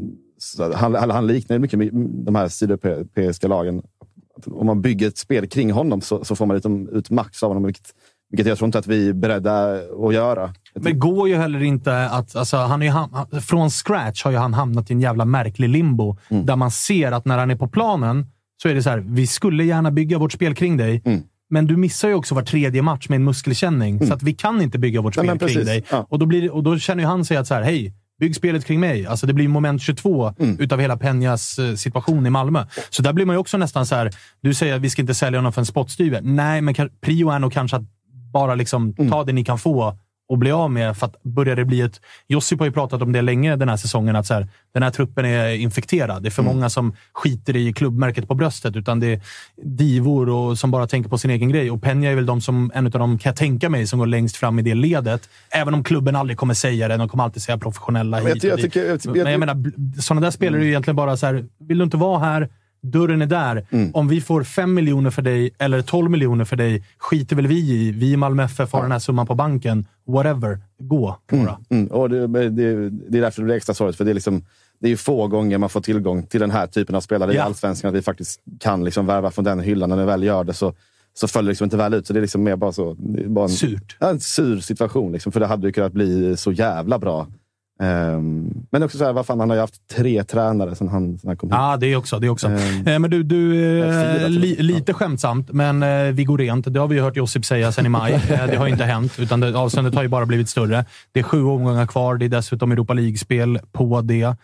han liknar mycket de här sydeuropeiska lagen. Om man bygger ett spel kring honom så får man liksom ut max av honom, vilket jag tror inte att vi är beredda att göra. Men det går ju heller inte att... Alltså, från scratch har ju han hamnat i en jävla märklig limbo. Där man ser att när han är på planen så är det så här, vi skulle gärna bygga vårt spel kring dig. Men du missar ju också var tredje match med en muskelkänning. Så att vi kan inte bygga vårt spel kring dig. Ja. Och då känner ju han sig att så här, hej, bygg spelet kring mig. Alltså det blir moment 22 utav hela Peñas situation i Malmö. Så där blir man ju också nästan så här, du säger att vi ska inte sälja honom för en spottstyver. Nej, men prio är nog kanske att bara liksom ta det ni kan få och bli av med, för att börjar det bli ett... Josip har ju pratat om det länge den här säsongen, att så här, den här truppen är infekterad. Det är för många som skiter i klubbmärket på bröstet, utan det är divor och som bara tänker på sin egen grej. Och Peña är väl en av dem, kan jag tänka mig, som går längst fram i det ledet. Även om klubben aldrig kommer säga det, de kommer alltid säga professionella hit och dit. Men jag menar, sådana där spelare är ju egentligen bara så här, vill du inte vara här? Dörren är där. Om vi får 5 miljoner för dig eller 12 miljoner för dig, skiter väl vi i. Vi i Malmö FF har den här summan på banken. Whatever. Gå. Och det är därför det är extra sorgligt. För det är ju få gånger man får tillgång till den här typen av spelare i Allsvenskan. Att vi faktiskt kan liksom värva från den hyllan. När vi väl gör det så följer det liksom inte väl ut. Så det är liksom mer bara så... Det är bara en sur situation. Liksom, för det hade ju kunnat bli så jävla bra. Men också så här, vad fan, han har ju haft 3 tränare sen han kom hit. Ja, det är också. Men du lite skämtsamt, men vi går rent. Det har vi ju hört Josip säga sen i maj. Det har ju inte hänt, utan avståndet har ju bara blivit större. Det är 7 omgångar kvar. Det är dessutom Europa League-spel på det.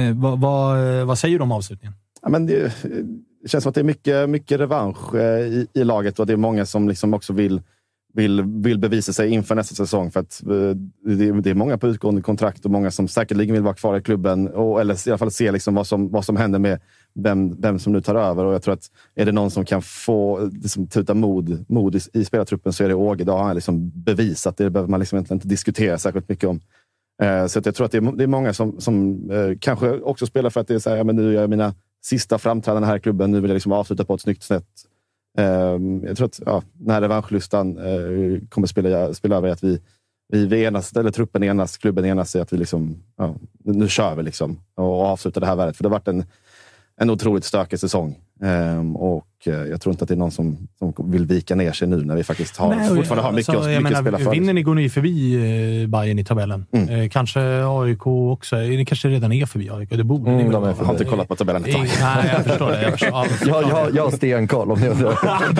Vad säger du om avslutningen? Ja, men det känns som att det är mycket revansch i laget, och det är många som liksom också vill bevisa sig inför nästa säsong, för att det är många på utgående kontrakt och många som säkerligen vill vara kvar i klubben, eller i alla fall se liksom vad som händer med vem som nu tar över. Och jag tror att är det någon som kan få liksom, tuta mod i spelartruppen, så är det Åge. Då har han liksom bevisat. Det behöver man liksom inte diskutera särskilt mycket om. Så att jag tror att det är många som kanske också spelar för att det är så här, ja, men nu gör jag mina sista framträdanden här i klubben, nu vill jag liksom avsluta på ett snyggt sätt. Jag tror att den här revanschlustan kommer spela över att vi enas, eller truppen enas, klubben enas i att vi liksom, nu kör vi liksom och avslutar det här värdet. För det har varit en otroligt stökig säsong. Och jag tror inte att det är någon som vill vika ner sig nu när vi faktiskt fortfarande har mycket att spela för. Vinner ni, går ni förbi Bayern i tabellen. Kanske AIK också. Ni kanske redan är förbi AIK. Det borde ni. Jag har inte kollat på tabellen. Nej, jag förstår det. Jag har stenkoll om ni undrar.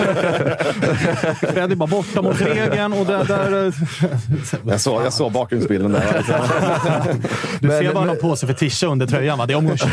Fred är bara borta mot regeln och där... Jag såg bakgrundsbilden där. Du ser bara någon påse för tisha under tröjan, va? Det är omgång 22.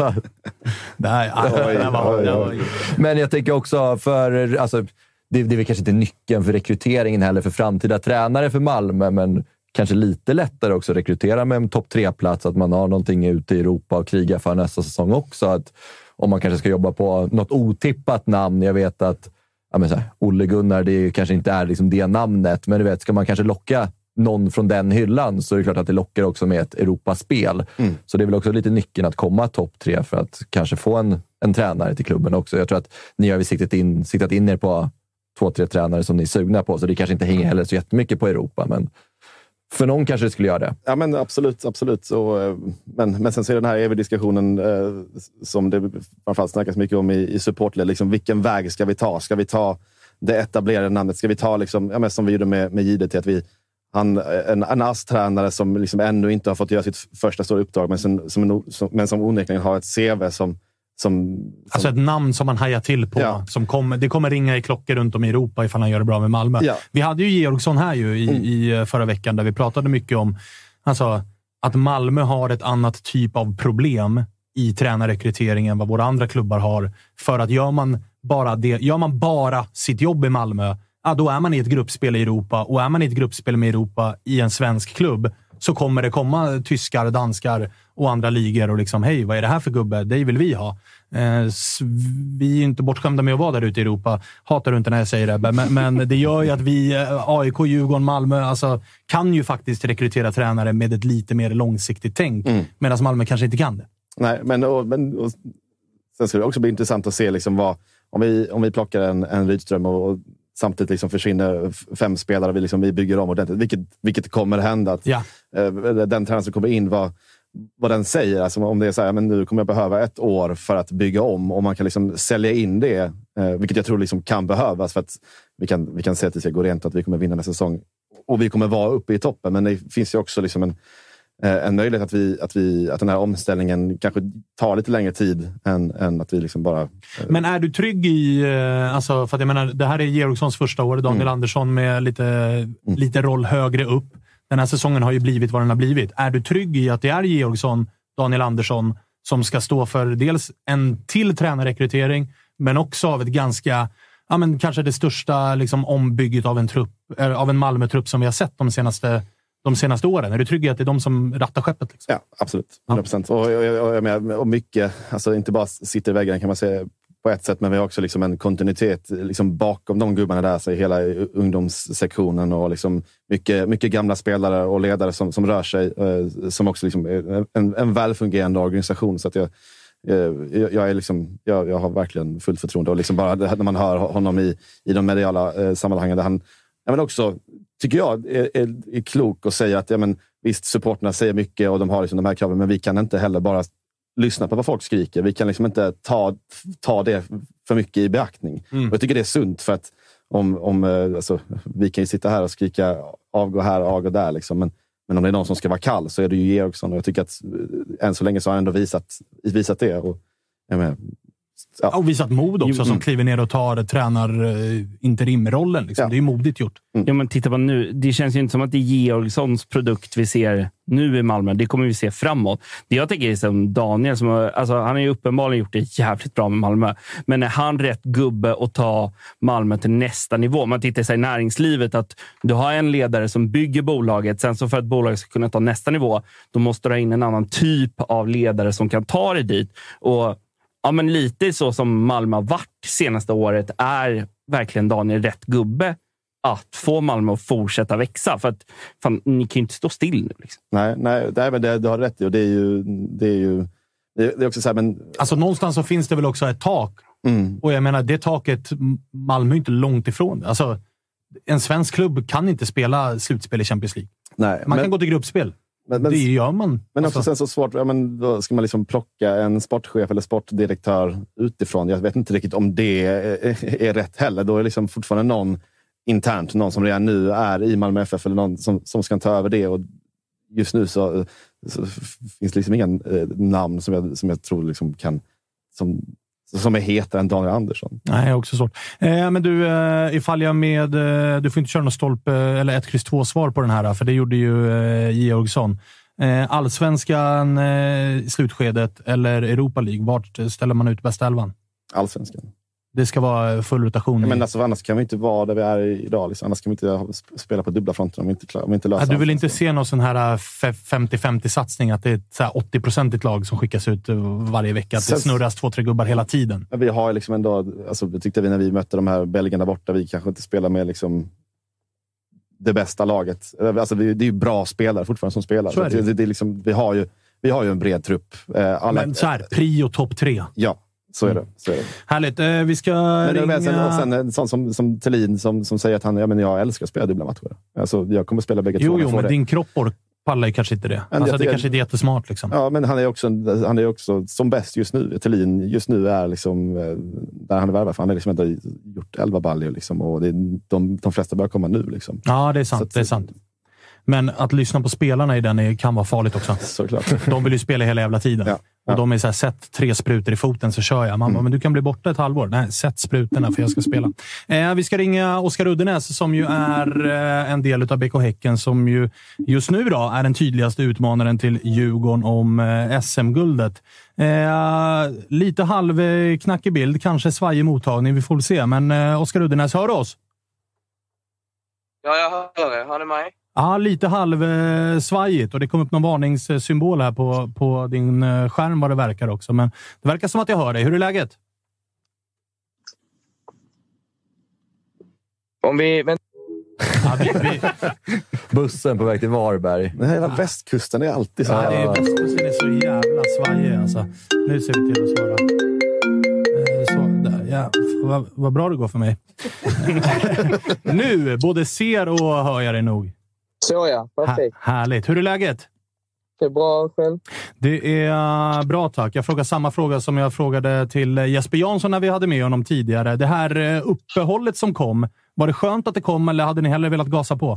Men jag tänker också för, alltså, det är väl kanske inte nyckeln för rekryteringen heller för framtida tränare för Malmö, men kanske lite lättare också rekrytera med en topp 3-plats, att man har någonting ute i Europa och kriga för nästa säsong också. Att om man kanske ska jobba på något otippat namn, jag vet att Olle Gunnar, det kanske inte är liksom det namnet, men du vet, ska man kanske locka någon från den hyllan, så är det klart att det lockar också med ett Europaspel. Så det är väl också lite nyckeln att komma topp 3 för att kanske få en tränare till klubben också. Jag tror att ni har siktat in er på 2-3 tränare som ni är sugna på, så det kanske inte hänger heller så jättemycket på Europa, men för någon kanske det skulle göra det. Ja, men absolut. Så, men sen så är den här eviga diskussionen som det framförallt snackas mycket om i supportled. Liksom, vilken väg ska vi ta? Ska vi ta det etablerade namnet? Ska vi ta, liksom, som vi gjorde med JDT, att vi en ASS-tränare som liksom ännu inte har fått göra sitt första stora uppdrag, men som onekligen har ett CV som alltså ett namn som man hajar till på. Ja. Det kommer ringa i klockor runt om i Europa ifall han gör det bra med Malmö. Ja. Vi hade ju Georgsson här i förra veckan, där vi pratade mycket om att Malmö har ett annat typ av problem i tränarrekryteringen än vad våra andra klubbar har. För att gör man bara sitt jobb i Malmö, då är man i ett gruppspel i Europa, och är man i ett gruppspel med Europa i en svensk klubb, så kommer det komma tyskar, danskar och andra ligor och liksom, hej, vad är det här för gubbe? Det vill vi ha. Vi är inte bortskämda med att vara där ute i Europa. Hatar du inte när jag säger det, men det gör ju att vi, AIK, Djurgården, Malmö, kan ju faktiskt rekrytera tränare med ett lite mer långsiktigt tänk, medan Malmö kanske inte kan det. Nej, men sen ska det också bli intressant att se liksom om vi plockar en Rydström och samtidigt liksom försvinner 5 spelare, vi bygger om ordentligt, vilket kommer att hända. Att den tränaren som kommer in, vad den säger. Alltså om det är så här, men nu kommer jag behöva 1 år för att bygga om. Och man kan liksom sälja in det, vilket jag tror liksom kan behövas. För att vi kan säga att det ska gå rent, att vi kommer vinna nästa säsong. Och vi kommer vara uppe i toppen. Men det finns ju också liksom en möjlighet att den här omställningen kanske tar lite längre tid än att vi liksom bara... Men är du trygg i... Alltså, för att jag menar, det här är Georgssons första år. Daniel Andersson med lite roll högre upp. Den här säsongen har ju blivit vad den har blivit. Är du trygg i att det är Georgsson, Daniel Andersson, som ska stå för dels en till tränarrekrytering, men också av ett ganska... Ja, men kanske det största liksom, ombygget av en Malmö-trupp som vi har sett de senaste åren. Är du trygg i att det är de som rattar skeppet? Liksom? Ja, absolut. 100%. Och mycket, alltså inte bara sitter i väggen kan man säga på ett sätt, men vi har också liksom en kontinuitet liksom bakom de gubbarna där, så i hela ungdomssektionen, och liksom mycket gamla spelare och ledare som rör sig, som också liksom är en välfungerande organisation. Så att jag är liksom, jag har verkligen fullt förtroende, och liksom bara när man hör honom i de mediala sammanhangen där han också, tycker jag, är klok och säger att visst, supporterna säger mycket och de har liksom de här kraven, men vi kan inte heller bara lyssna på vad folk skriker. Vi kan liksom inte ta det för mycket i beaktning. Och jag tycker det är sunt, för att alltså, vi kan ju sitta här och skrika avgå här, avgå där liksom, men om det är någon som ska vara kall så är det ju Georgsson, och jag tycker att än så länge så har han ändå visat det, och och visat mod också, som kliver ner och tar interimrollen. Liksom. Det är ju modigt gjort. Ja, men titta på nu. Det känns ju inte som att det är Georgssons produkt vi ser nu i Malmö. Det kommer vi se framåt. Det jag tänker är som Daniel, han har ju uppenbarligen gjort det jävligt bra med Malmö. Men är han rätt gubbe att ta Malmö till nästa nivå? Man tittar sig i näringslivet att du har en ledare som bygger bolaget. Sen så för att bolaget ska kunna ta nästa nivå, då måste du ha in en annan typ av ledare som kan ta dig dit. Och ja, men lite så som Malmö har varit senaste året, är verkligen Daniel rätt gubbe att få Malmö att fortsätta växa. För att ni kan ju inte stå still nu. Liksom. Nej, men du har rätt i. Och det är också så här, men... Alltså någonstans så finns det väl också ett tak. Och jag menar, det taket, Malmö är inte långt ifrån det. Alltså, en svensk klubb kan inte spela slutspel i Champions League. Nej, man kan gå till gruppspel. Men det gör man. Men också sen så svårt, då ska man liksom plocka en sportchef eller sportdirektör utifrån. Jag vet inte riktigt om det är rätt heller. Då är liksom fortfarande någon internt, någon som redan nu är i Malmö FF, eller någon som ska ta över det. Och just nu så finns det liksom ingen namn som jag tror liksom kan, som är hetare än Daniel Andersson. Nej, också svårt. Men du, ifall jag du får inte köra någon stolpe eller 1-2 svar på den här, för det gjorde ju Georgsson. Allsvenskan i slutskedet eller Europa League, vart ställer man ut bästa elvan? Allsvenskan. Det ska vara full rotation. Men alltså, annars kan vi inte vara där vi är idag. Liksom. Annars kan vi inte spela på dubbla fronter om vi inte löser. Du vill inte se någon sån här 50-50-satsning, att det är ett 80% lag som skickas ut varje vecka, att det snurras 2-3 gubbar hela tiden? Vi har liksom ändå, alltså, det tyckte vi när vi mötte de här belgarna borta, vi kanske inte spelar med liksom det bästa laget. Alltså, det är ju bra spelare fortfarande som spelar. Så det är liksom, vi har ju en bred trupp. Men så här, prio topp 3. Ja. Så är det. Härligt. Vi ska ringa... Och sen en sån som Thelin som säger att jag älskar att spela dubbla matcher. Alltså, jag kommer spela bägge två. Jo, men din kropp pallar ju kanske inte det. Alltså, det kanske är jättesmart. Liksom. Ja, men han är också som bäst just nu. Thelin just nu är liksom där han är värvad. Han har liksom inte gjort 11 baljor. Liksom, och det är de flesta börjar komma nu. Liksom. Ja, det är sant. Det är sant. Men att lyssna på spelarna i den kan vara farligt också. Såklart. De vill ju spela hela jävla tiden. Ja. Och de är så här, sätt 3 sprutor i foten så kör jag. Man men du kan bli borta ett halvår. Nej, sätt sprutorna för jag ska spela. Vi ska ringa Oskar Uddenäs som ju är en del av BK Häcken, som ju just nu då är den tydligaste utmanaren till Djurgården om SM-guldet. Lite halvknackig bild, kanske svajig mottagning, vi får se. Men Oskar Uddenäs, hör oss? Ja, jag hör det. Hör ni mig? Ja, lite halvsvajigt, och det kom upp någon varningssymbol här på din skärm vad det verkar också. Men det verkar som att jag hör dig. Hur är läget? Om vi... Bussen på väg till Varberg. Den här jävla västkusten är alltid så här. Ja, västkusten är så jävla svajig. Alltså. Nu ser vi till att svara. Så, där, ja. Vad bra det går för mig. Nu både ser och hör jag dig nog. Så ja, perfekt. Härligt. Hur är läget? Det är bra själv. Det är bra, tack. Jag frågar samma fråga som jag frågade till Jesper Jansson när vi hade med honom tidigare. Det här uppehållet som kom, var det skönt att det kom eller hade ni hellre velat gasa på?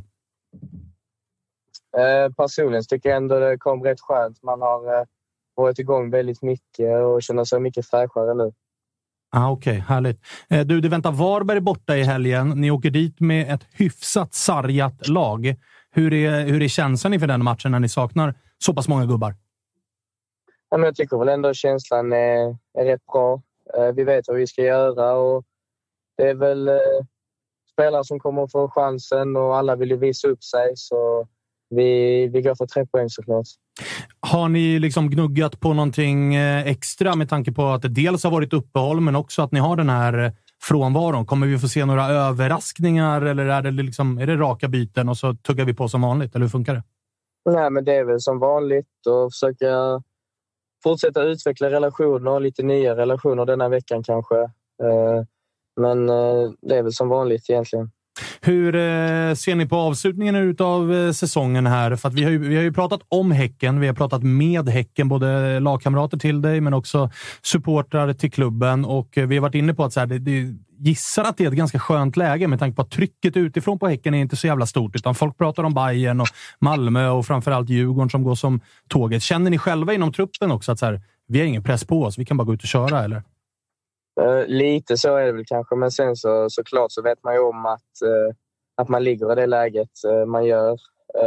Personligen tycker jag ändå det kom rätt skönt. Man har varit igång väldigt mycket och känner sig mycket fräschare nu. Okej, härligt. Det väntar Varberg borta i helgen. Ni åker dit med ett hyfsat sargat lag. Hur är känslan inför den matchen när ni saknar så pass många gubbar? Ja, men jag tycker väl ändå känslan är rätt bra. Vi vet vad vi ska göra och det är väl spelare som kommer att få chansen och alla vill ju visa upp sig, så vi går för 3 poäng såklart. Har ni liksom gnuggat på någonting extra med tanke på att det dels har varit uppehåll men också att ni har den här frånvaron? Kommer vi få se några överraskningar eller är det raka byten och så tuggar vi på som vanligt? Eller hur funkar det? Nej, men det är väl som vanligt och försöka fortsätta utveckla relationer, lite nya relationer denna veckan kanske. Men det är väl som vanligt egentligen. Hur ser ni på avslutningen av säsongen här? För att vi har ju pratat om Häcken, vi har pratat med Häcken, både lagkamrater till dig men också supportrar till klubben, och vi har varit inne på att så här, det gissar att det är ett ganska skönt läge med tanke på att trycket utifrån på Häcken är inte så jävla stort, utan folk pratar om Bayern och Malmö och framförallt Djurgården som går som tåget. Känner ni själva inom truppen också att så här, vi har ingen press på oss, vi kan bara gå ut och köra, eller? Lite så är det väl kanske, men sen såklart så vet man ju om att man ligger i det läget man gör.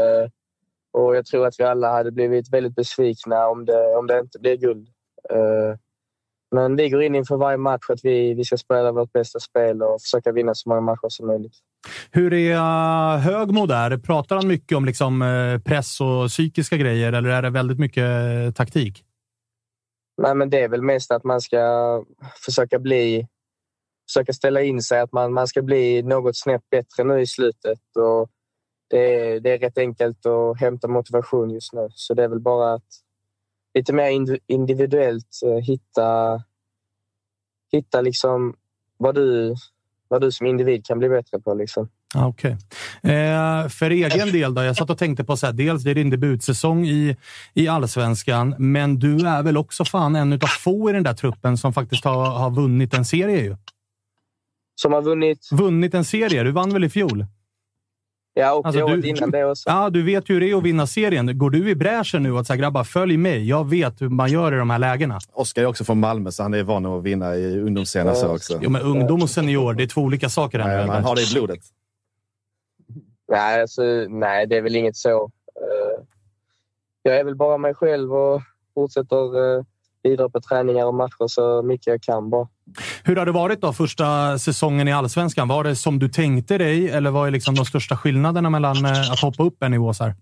Och jag tror att vi alla hade blivit väldigt besvikna om det inte blir guld. Men vi går in inför varje match att vi ska spela vårt bästa spel och försöka vinna så många matcher som möjligt. Hur är Högmo där? Pratar han mycket om liksom press och psykiska grejer, eller är det väldigt mycket taktik? Nej, men det är väl mest att man ska försöka ställa in sig, att man ska bli något snäpp bättre nu i slutet, och det är rätt enkelt att hämta motivation just nu, så det är väl bara att lite mer individuellt hitta liksom vad du som individ kan bli bättre på liksom. Okej. För egen del då, jag satt och tänkte på så här, dels det är din debutsäsong i Allsvenskan, men du är väl också fan en utav få i den där truppen som faktiskt har vunnit en serie ju. Som har vunnit en serie, du vann väl i fjol? Ja, och alltså, året innan det också. Ja, du vet ju hur det är att vinna serien. Går du i bräschen nu och säger grabbar, följ mig, jag vet hur man gör i de här lägena? Oskar är också från Malmö, så han är van att vinna i ungdomsscenen också. Jo, men ungdom och senior, det är 2 olika saker. Nej, man har det i blodet. Nej, det är väl inget så. Jag är väl bara mig själv och fortsätter bidra på träningar och matcher så mycket jag kan bara. Hur har det varit då första säsongen i Allsvenskan? Var det som du tänkte dig, eller vad är liksom de största skillnaderna mellan att hoppa upp en nivå så här?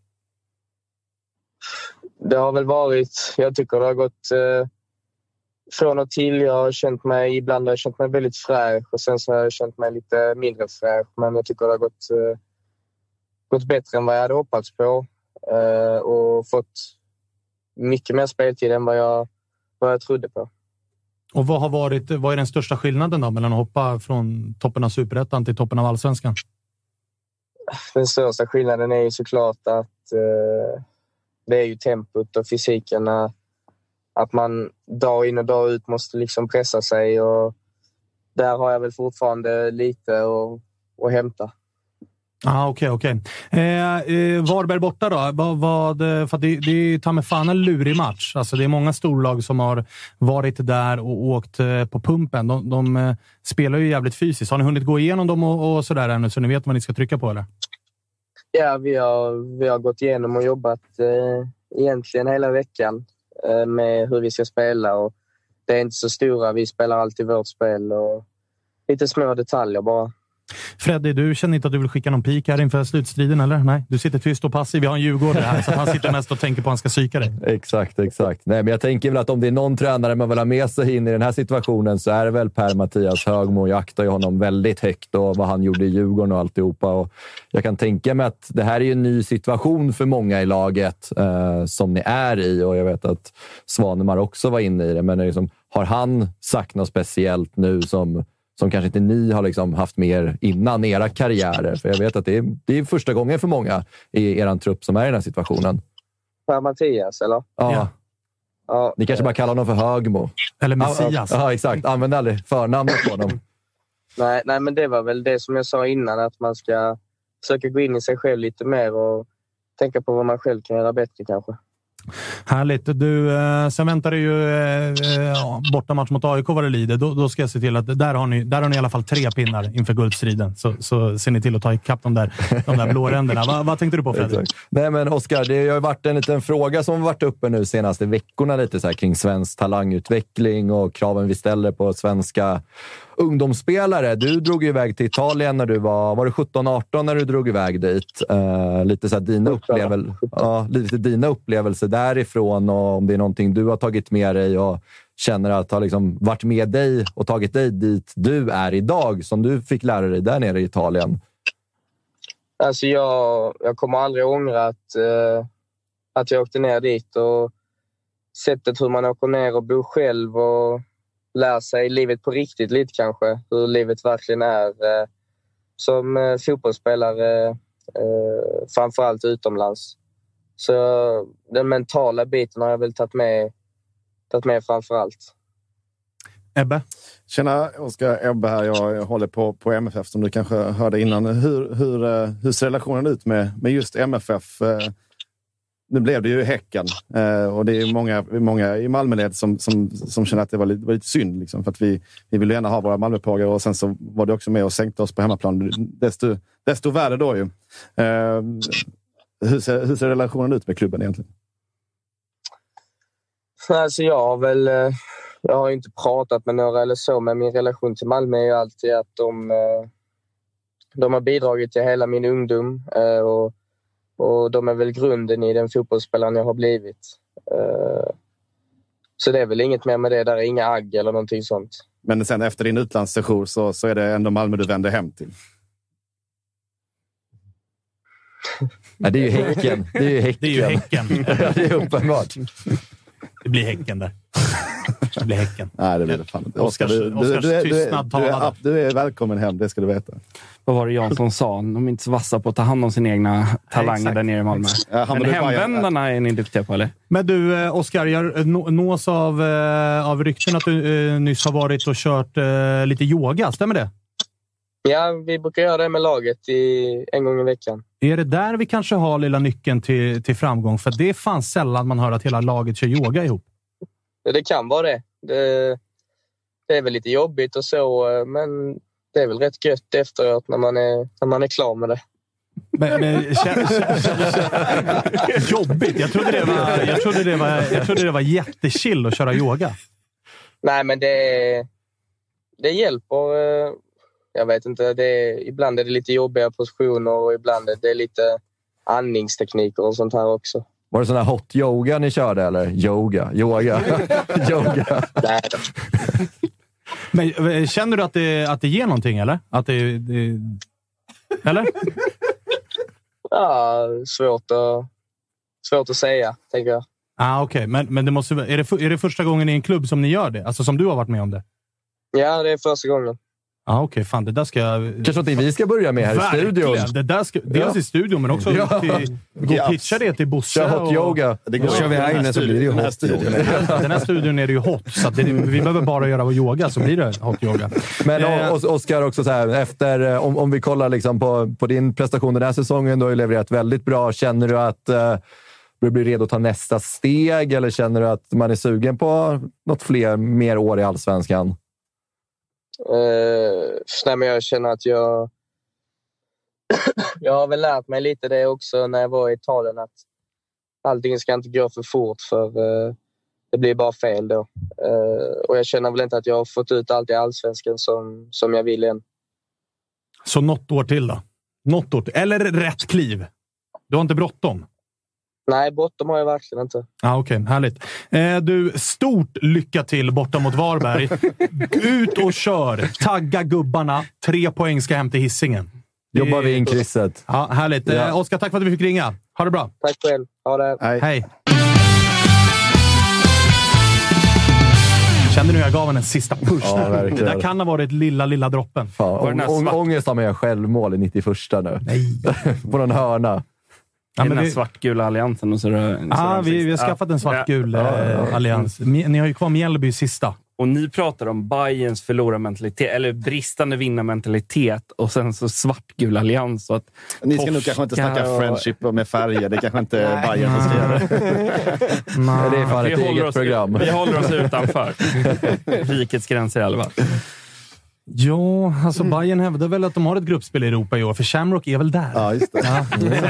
Det har väl varit, jag tycker det har gått från och till. Ibland har jag känt mig väldigt fräsch och sen så har jag känt mig lite mindre fräsch, men jag tycker det har gått bättre än vad jag hade hoppats på och fått mycket mer speltid än vad jag trodde på. Och vad är den största skillnaden då mellan att hoppa från toppen av Superettan till toppen av Allsvenskan? Den största skillnaden är ju såklart att det är ju tempot och fysiken. Att man dag in och dag ut måste liksom pressa sig, och där har jag väl fortfarande lite att hämta. Okej. Varberg borta då? För det är ju ta med fan en lurig match. Alltså det är många storlag som har varit där och åkt på pumpen. De spelar ju jävligt fysiskt. Har ni hunnit gå igenom dem och sådär ännu, så ni vet vad ni ska trycka på, eller? Ja, vi har gått igenom och jobbat egentligen hela veckan med hur vi ska spela, och det är inte så stora. Vi spelar alltid vårt spel och lite små detaljer bara. Freddy, du känner inte att du vill skicka någon pik här inför slutstriden, eller? Nej, du sitter tyst och passiv. Vi har en Djurgårdare här, så han sitter mest och tänker på att han ska psyka dig. Exakt. Nej, men jag tänker väl att om det är någon tränare man vill ha med sig in i den här situationen, så är det väl Per-Mattias Högmo. Jag aktar ju honom väldigt högt och vad han gjorde i Djurgården och alltihopa. Och jag kan tänka mig att det här är en ny situation för många i laget som ni är i, och jag vet att Svanemar också var inne i det. Men liksom, har han sagt något speciellt nu som kanske inte ni har liksom haft mer innan era karriärer? För jag vet att det är första gången för många i eran trupp som är i den här situationen. Per Mattias, eller? Ja. Ja. Ni kanske bara kallar honom för Högmo. Eller Messias. Ja, exakt. Använd aldrig förnamnet på honom. Nej, men det var väl det som jag sa innan, att man ska försöka gå in i sig själv lite mer och tänka på vad man själv kan göra bättre kanske. Härligt. Du, sen väntar det ju bortamatch mot AIK vad det lider. Då ska jag se till att där har ni i alla fall 3 pinnar inför guldstriden. Så ser ni till att ta ikapp de där blåränderna. Vad tänkte du på, Fredrik? Nej, men Oskar, det har ju varit en liten fråga som varit uppe nu senaste veckorna lite så här, kring svensk talangutveckling och kraven vi ställer på svenska ungdomsspelare. Du drog ju iväg till Italien när du var det 17-18 när du drog iväg dit. Lite så här dina upplevelser därifrån, och om det är någonting du har tagit med dig och känner att har liksom varit med dig och tagit dig dit du är idag, som du fick lära dig där nere i Italien. Alltså jag kommer aldrig ångra att jag åkte ner dit, och sättet hur man åker ner och bor själv och lär sig livet på riktigt lite kanske. Hur livet verkligen är som fotbollsspelare, framförallt utomlands. Så den mentala biten har jag väl tagit med framförallt. Ebbe? Tjena, Oskar. Ebbe här. Jag håller på MFF som du kanske hörde innan. Hur ser relationen ut med just MFF? Nu blev det ju Häcken, och det är många i Malmöled som känner att det var lite synd liksom, för att vi vill gärna ha våra Malmöpågar, och sen så var det också med och sänkte oss på hemmaplan. Desto värre då ju. Hur ser relationen ut med klubben egentligen? Alltså jag har inte pratat med några eller så, men min relation till Malmö är ju alltid att de har bidragit till hela min ungdom, och de är väl grunden i den fotbollsspelaren jag har blivit. Så det är väl inget mer med det. Där är inga agg eller någonting sånt. Men sen efter din utlandssession så är det ändå Malmö du vänder hem till? Ja, det är ju Häcken. Det är ju Häcken. Det är uppenbart. Det blir Häcken där. Det blir Häcken. Nej, det blir det fan. Oskars tystnad talade. Du är välkommen hem, det ska du veta. Vad var det Jansson sa? De är inte så vassa på att ta hand om sina egna talanger där nere i Malmö. Men hemvändarna är ni duktiga på, eller? Men du, Oskar, jag nås av rykten att du nyss har varit och kört lite yoga. Stämmer det? Ja, vi brukar göra det med laget en gång i veckan. Är det där vi kanske har lilla nyckeln till framgång? För det är fan sällan man hör att hela laget kör yoga ihop. Det kan vara det. Det är väl lite jobbigt och så, men det är väl rätt gött efteråt när man är klar med det. Men jobbigt? Jag trodde det var jättechill att köra yoga. Nej, men det hjälper. Jag vet inte, ibland är det lite jobbiga positioner och ibland är det lite andningstekniker och sånt här också. Var det sån här hot yoga ni körde, eller? Yoga. Nej. Men känner du att det ger någonting, eller? Att det eller? Ja, svårt att säga, tänker jag. Okej. Men det måste, är det första gången i en klubb som ni gör det? Alltså som du har varit med om det? Ja, det är första gången. Okej, fan, det där ska jag... Kanske att vi ska börja med här i studion. Det där ska, dels i studion, men också gå och pitcha det till Bosse. Kör hot yoga. Det går kör vi här inne så blir det ju hot yoga. Den här studion är det ju hot, så att vi behöver bara göra yoga så blir det hot yoga. Men Oskar, också så här, efter, om vi kollar liksom på din prestation den här säsongen, du har ju levererat väldigt bra. Känner du att du blir redo att ta nästa steg, eller känner du att man är sugen på något mer år i Allsvenskan? Nej, men jag känner att jag har väl lärt mig lite det också när jag var i Italien, att allting ska inte gå för fort, för det blir bara fel då. Och jag känner väl inte att jag har fått ut allt i Allsvenskan som jag vill än. Så något år till då? Eller rätt kliv? Du har inte bråttom? Nej, bottom har jag verkligen inte. Okej, härligt. Du, stort lycka till borta mot Varberg. Ut och kör. Tagga gubbarna. 3 poäng ska hem till Hisingen. Jobbar vi in krysset. Ja, härligt. Oskar, tack för att vi fick ringa. Ha det bra. Tack själv. Ha det. Hej. Kände nu jag gav en sista push. Ja, det där kan ha varit lilla droppen. Ångest har med självmål i 91 nu. Nej. På någon hörna. Den här svartgula alliansen. Och så vi har skaffat en svartgul allians. Ni har ju kvar Mjällby sista. Och ni pratar om Bayerns förlorarmentalitet, eller bristande vinnarmentalitet, och sen så svartgul allians. Så att ni ska nog kanske inte snacka friendship med färger. Det kanske inte Bayern som ska göra. Det är fan ett eget program. Vi håller oss utanför rikets gränser i alla fall. Ja, alltså Bayern hävdar väl att de har ett gruppspel i Europa i år, för Shamrock är väl där. Ja, just det. Ja.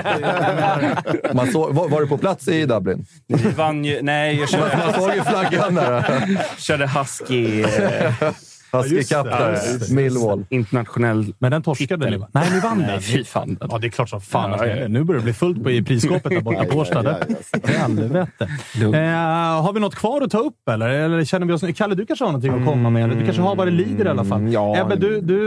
Var du på plats i Dublin? Vi vann ju... Nej, jag körde... Man såg ju flaggan där. Körde Husky... Husky Cup där. Millwall. Internationell... Men den torskade ni, va? Nej, ni vann den. Fy fan. Ja, det är klart som fan. Nu börjar det bli fullt i prisskåpet där borta på Årstad. Helvete. Har vi något kvar att ta upp, eller känner vi oss... Kalle, du kanske har någonting att komma med. Du kanske har vad det lider i alla fall. Ja. Ebbe,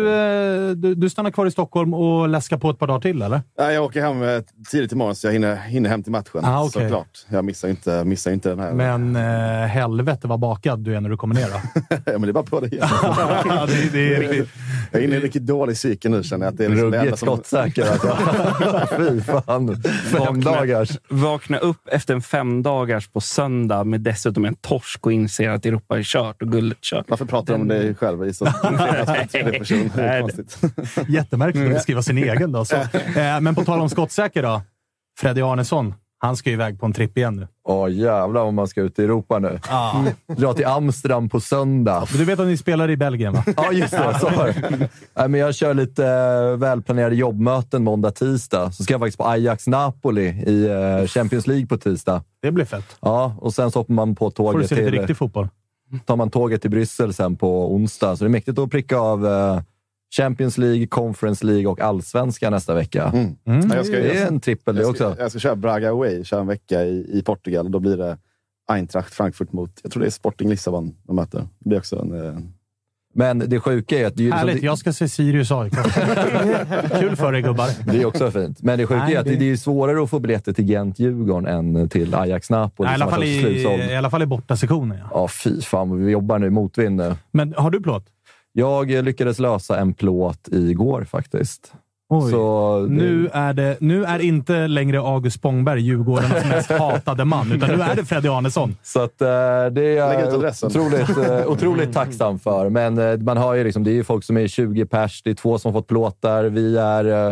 du stannar kvar i Stockholm och läskar på ett par dagar till, eller? Jag åker hem tidigt imorgon så jag hinner hem till matchen. Okay. Såklart. Jag missar inte den här. Men helvete vad bakad du är när du kommer ner då. Ja, men det är bara på det igen. Jag är inne i en riktigt dålig psyke nu, känner jag. Att det är liksom ruggigt skottsäker. Fy fan. 5 dagars. Vakna upp efter en 5 dagars på söndag med dessutom en torsk och inser att Europa är kört och guldet kört. Varför pratar du om dig själv i så person? Jättemärkligt att skriva sin egen då. Så. Men på tal om skottsäker då. Freddy Arnesson. Han ska ju iväg på en tripp igen nu. Jävlar om man ska ut i Europa nu. Dra till Amsterdam på söndag. Men du vet att ni spelar i Belgien, va? Ja, just det. Så. Men jag kör lite välplanerade jobbmöten måndag, tisdag. Så ska jag faktiskt på Ajax Napoli i Champions League på tisdag. Det blir fett. Ja, och sen så hoppar man på tåget får du se lite riktig fotboll. Tar man tåget till Bryssel sen på onsdag. Så det är mäktigt att pricka av... Champions League, Conference League och Allsvenska nästa vecka. Det är en trippel det också. Jag ska köra Braga Away, köra en vecka i Portugal. Och då blir det Eintracht Frankfurt mot, jag tror det är Sporting Lissabon de möter. Det blir också en... Men det sjuka är att... Härligt, jag ska se Sirius AIK. Kul för dig, gubbar. Det är också fint. Men det sjuka är att det är svårare att få biljetter till Gent-Djurgården än till Ajax Napoli. I alla fall i bortasektionen. Ja, fy fan. Vi jobbar nu motvind nu. Men har du plåt? Jag lyckades lösa en plåt igår faktiskt. Oj. Så nu är inte längre August Spångberg Djurgårdens mest hatade man, utan nu är det Freddy Arnesson. Så att, det är otroligt tacksam för. Men man har ju liksom, det är ju folk som är 20 pers, det är 2 som fått plåtar. Vi är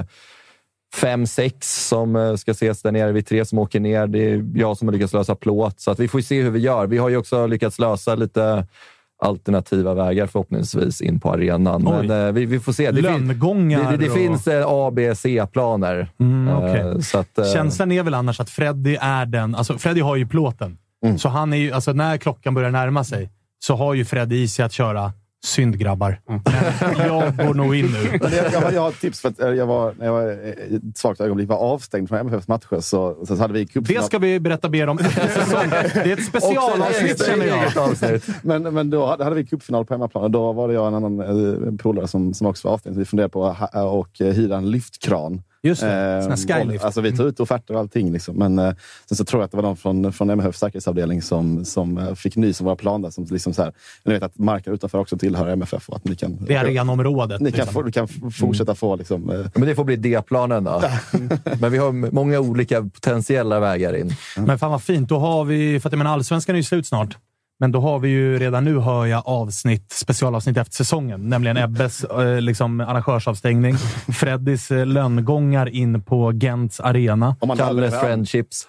5-6 som ska ses där nere. Vi är 3 som åker ner. Det är jag som har lyckats lösa plåt. Så att vi får se hur vi gör. Vi har ju också lyckats lösa lite alternativa vägar förhoppningsvis in på arenan. Men vi får se. Det finns A, B, C-planer. Okay. Så att, känslan är väl annars att Freddy är den... Alltså Freddy har ju plåten. Så han är ju... Alltså när klockan börjar närma sig så har ju Freddy i sig att köra syndgrabbar. Jag går nog in nu. Jag har ett tips för att när jag var ett svagt ögonblick var avstängd från MFFs matcher så hade vi cupfinal. Det ska vi berätta mer om. Det är ett specialavsnitt, känner jag. Men då hade vi cupfinal på hemmaplan och då var det jag en annan polare som också var avstängd. Så vi funderade på att hyra en lyftkran. Just det, skylift. Alltså vi tog ut offerter och allting liksom. Men sen så tror jag att det var de från MFFs säkerhetsavdelning som fick ny som våra planer. Som liksom så här, ni vet att marken utanför också tillhör MFF och att ni kan... Det är arenområdet. Ni kan fortsätta få liksom... Men det får bli D-planen då. Men vi har många olika potentiella vägar in. Men fan vad fint. Då har vi... För att jag menar, Allsvenskan är ju slut snart. Men då har vi ju redan nu, hör jag, specialavsnitt efter säsongen. Nämligen Ebbes arrangörsavstängning. Freddys lönngångar in på Gents arena. Kalles friendships.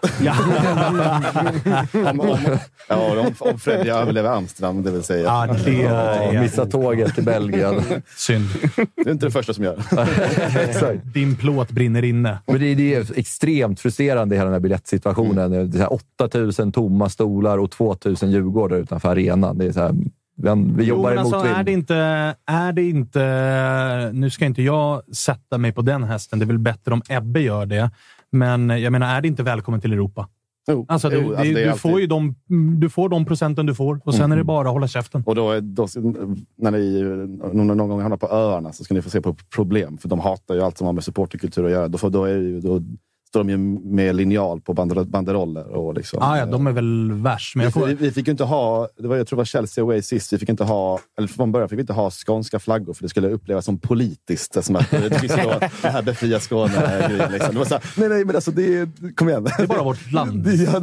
Om Freddy överlever Amsterdam, det vill säga. Missa tåget till Belgien. Synd. Det är inte det första som gör. Exakt. Din plåt brinner inne. Men det är extremt frustrerande i hela den här biljettsituationen. Det är 8000 tomma stolar och 2000 Djurgårdar utanför arenan. Det är så här, vi jobbar emot alltså, är det inte... Nu ska inte jag sätta mig på den hästen. Det är väl bättre om Ebbe gör det. Men jag menar, är det inte välkommen till Europa? Alltså, du får de procenten du får och sen är det bara att hålla käften. Och då när ni någon gång hamnar på öarna så ska ni få se på problem. För de hatar ju allt som har med supporterkultur att göra. Då står de ju med linjal på banderoller. Och liksom, ja, de är väl värst. Men vi fick ju inte ha, jag tror det var Chelsea away sist, vi fick inte ha, eller från början fick vi inte ha skånska flaggor för det skulle upplevas som politiskt. Som att det finns då det här befria Skåne-grejen. Liksom. Det var så här, nej, men alltså kom igen. Det är bara vårt land.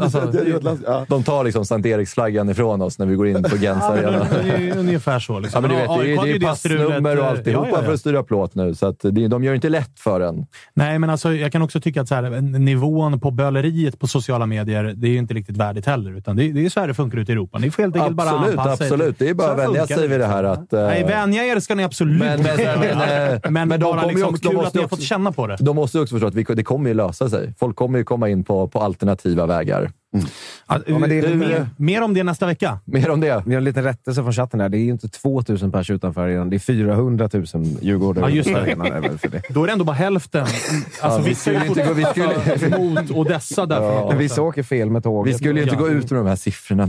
De tar liksom Sankt Eriksflaggan ifrån oss när vi går in på Gens-arenan. Det är ungefär så. Liksom. Ja, men du vet, det är passnummer och alltihopa för att styra plåt nu. Så att de gör inte lätt för en. Nej, men alltså, jag kan också tycka att så här, nivån på böleriet på sociala medier, det är ju inte riktigt värdigt heller. Utan det är så här det funkar ut i Europa. Ni får helt enkelt bara anpassa sig. Absolut. Det är bara att vänja sig vid det här. Att, nej, vänja er ska ni absolut. Men bara de liksom, kul att ni har fått känna på det. De måste ju också förstå att det kommer ju lösa sig. Folk kommer ju komma in på alternativa vägar. Ja, men det är mer om det nästa vecka. Mer om det. Vi har en liten rättelse från chatten här. Det är ju inte 2000 pers utanför arenan. Det är 400 000 Djurgårdare. Ja, just det. Då är det ändå bara hälften. Alltså, vi skulle inte gå mot Odessa därför. Ja. Vissa åker fel med tåget. Vi skulle ju inte gå ut med de här siffrorna.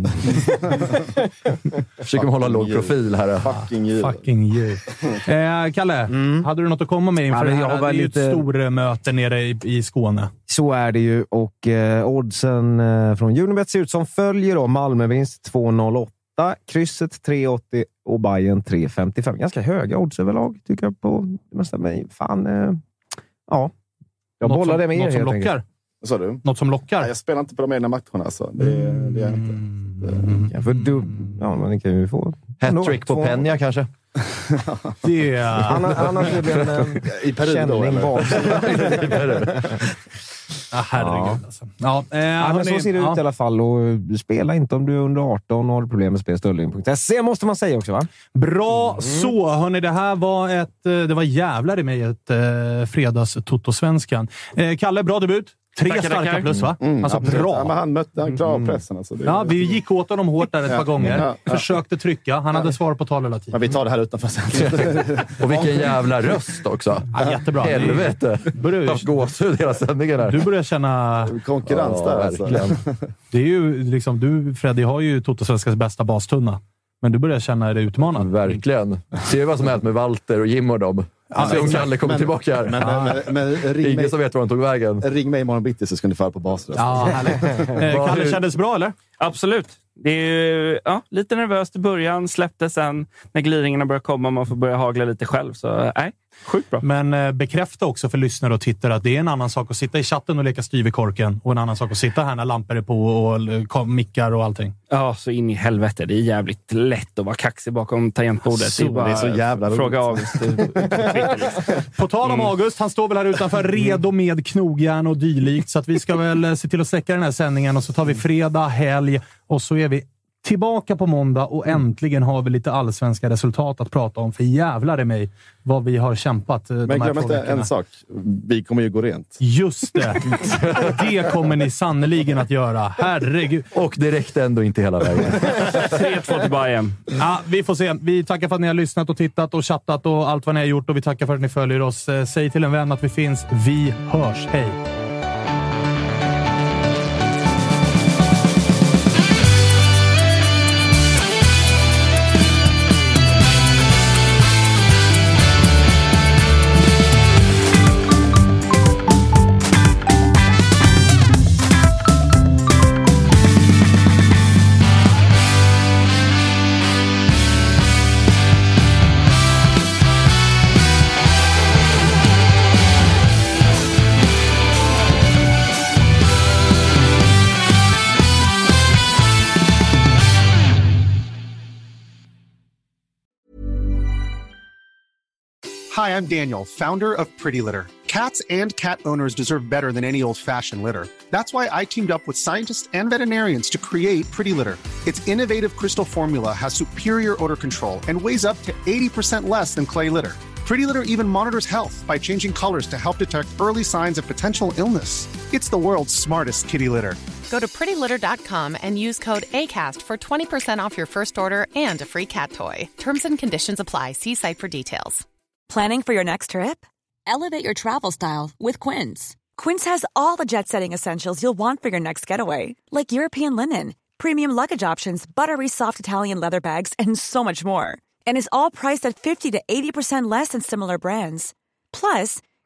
Försöker hålla låg profil här. Fucking djur. Kalle, hade du något att komma med inför det här? Det är ju ett stor möte nere i Skåne. Så är det ju. Och oddsen från Unibet ser ut som följer då. Malmövinst 2,08, krysset 3,80 och Bayern 3,55. Ganska höga odds överlag tycker jag på det mesta. Men fan, ja. Jag bollar det med er helt enkelt. Lockar. Vad sa du? Något som lockar? Nej, jag spelar inte på de egna matcherna alltså. Det är jag inte. Man kan ju få hattrick på Peña kanske. Det är... Han har tydligen i Peru då, i Peru. Herregud alltså. Men så ser det ut i alla fall. Och spela inte om du är under 18 och har problem med spelstöldling.se måste man säga också, va? Bra så, hörni. Det här var det var jävlar i mig ett fredags Toto-svenskan. Kalle, bra debut. 3 starka plus, va? Alltså bra. Ja, men han klarade pressen. Alltså. Vi gick åt honom hårt där ett par gånger. Försökte trycka. Han hade svar på tal hela tiden. Men vi tar det här utanför sen. Och vilken jävla röst också. Ja, jättebra. Helvete. Gåshud hela sändningen här. Du börjar känna... konkurrens där. Verkligen. Alltså. Det är ju liksom, du, Freddy, har ju Toto-svenskans bästa bastunna. Men du börjar känna dig utmanad. Verkligen. Se vad som hänt med Walter och Jim och dem. Se om Kalle kommer tillbaka här. Men ingen som vet var han tog vägen. Ring mig imorgon bitti så ska ni föra på basröst. Ja, härligt. Kalle, kändes bra, eller? Absolut. Det är lite nervöst i början. Släppte sen när gliringarna börjar komma. Man får börja hagla lite själv. Så sjukt bra. Men bekräfta också för lyssnare och tittare att det är en ann sak att sitta i chatten och leka styv i korken. Och en annan sak att sitta här när lampor är på och mickar och allting. Ja, så in i helvete. Det är jävligt lätt att vara kaxig bakom tangentbordet. Det är så jävla roligt. Fråga August. På tal om August, han står väl här utanför redo med knogjärn och dylikt. Så att vi ska väl se till att släcka den här sändningen. Och så tar vi fredag, helg och så är vi tillbaka på måndag och äntligen har vi lite allsvenska resultat att prata om. För jävlar i mig vad vi har kämpat. Men glöm inte en sak. Vi kommer ju gå rent. Just det. Det kommer ni sannoliken att göra. Herregud. Och det räckte ändå inte hela vägen. 3-2 till Bayern. Ja, vi får se. Vi tackar för att ni har lyssnat och tittat och chattat och allt vad ni har gjort. Och vi tackar för att ni följer oss. Säg till en vän att vi finns. Vi hörs. Hej. Hi, I'm Daniel, founder of Pretty Litter. Cats and cat owners deserve better than any old-fashioned litter. That's why I teamed up with scientists and veterinarians to create Pretty Litter. Its innovative crystal formula has superior odor control and weighs up to 80% less than clay litter. Pretty Litter even monitors health by changing colors to help detect early signs of potential illness. It's the world's smartest kitty litter. Go to prettylitter.com and use code ACAST for 20% off your first order and a free cat toy. Terms and conditions apply. See site for details. Planning for your next trip? Elevate your travel style with Quince. Quince has all the jet-setting essentials you'll want for your next getaway, like European linen, premium luggage options, buttery soft Italian leather bags, and so much more. And is all priced at 50 to 80% less than similar brands. Plus,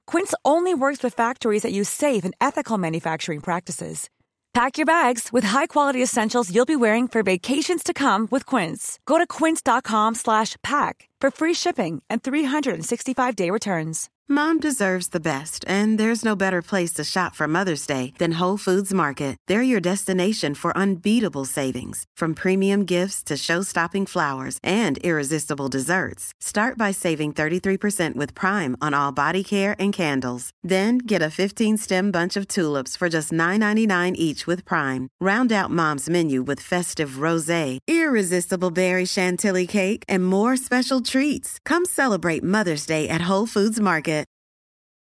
Quince only works with factories that use safe and ethical manufacturing practices. Pack your bags with high-quality essentials you'll be wearing for vacations to come with Quince. Go to quince.com/pack for free shipping and 365-day returns. Mom deserves the best, and there's no better place to shop for Mother's Day than Whole Foods Market. They're your destination for unbeatable savings, from premium gifts to show-stopping flowers and irresistible desserts. Start by saving 33% with Prime on all body care and candles. Then get a 15-stem bunch of tulips for just $9.99 each with Prime. Round out Mom's menu with festive rosé, irresistible berry chantilly cake, and more special treats. Come celebrate Mother's Day at Whole Foods Market.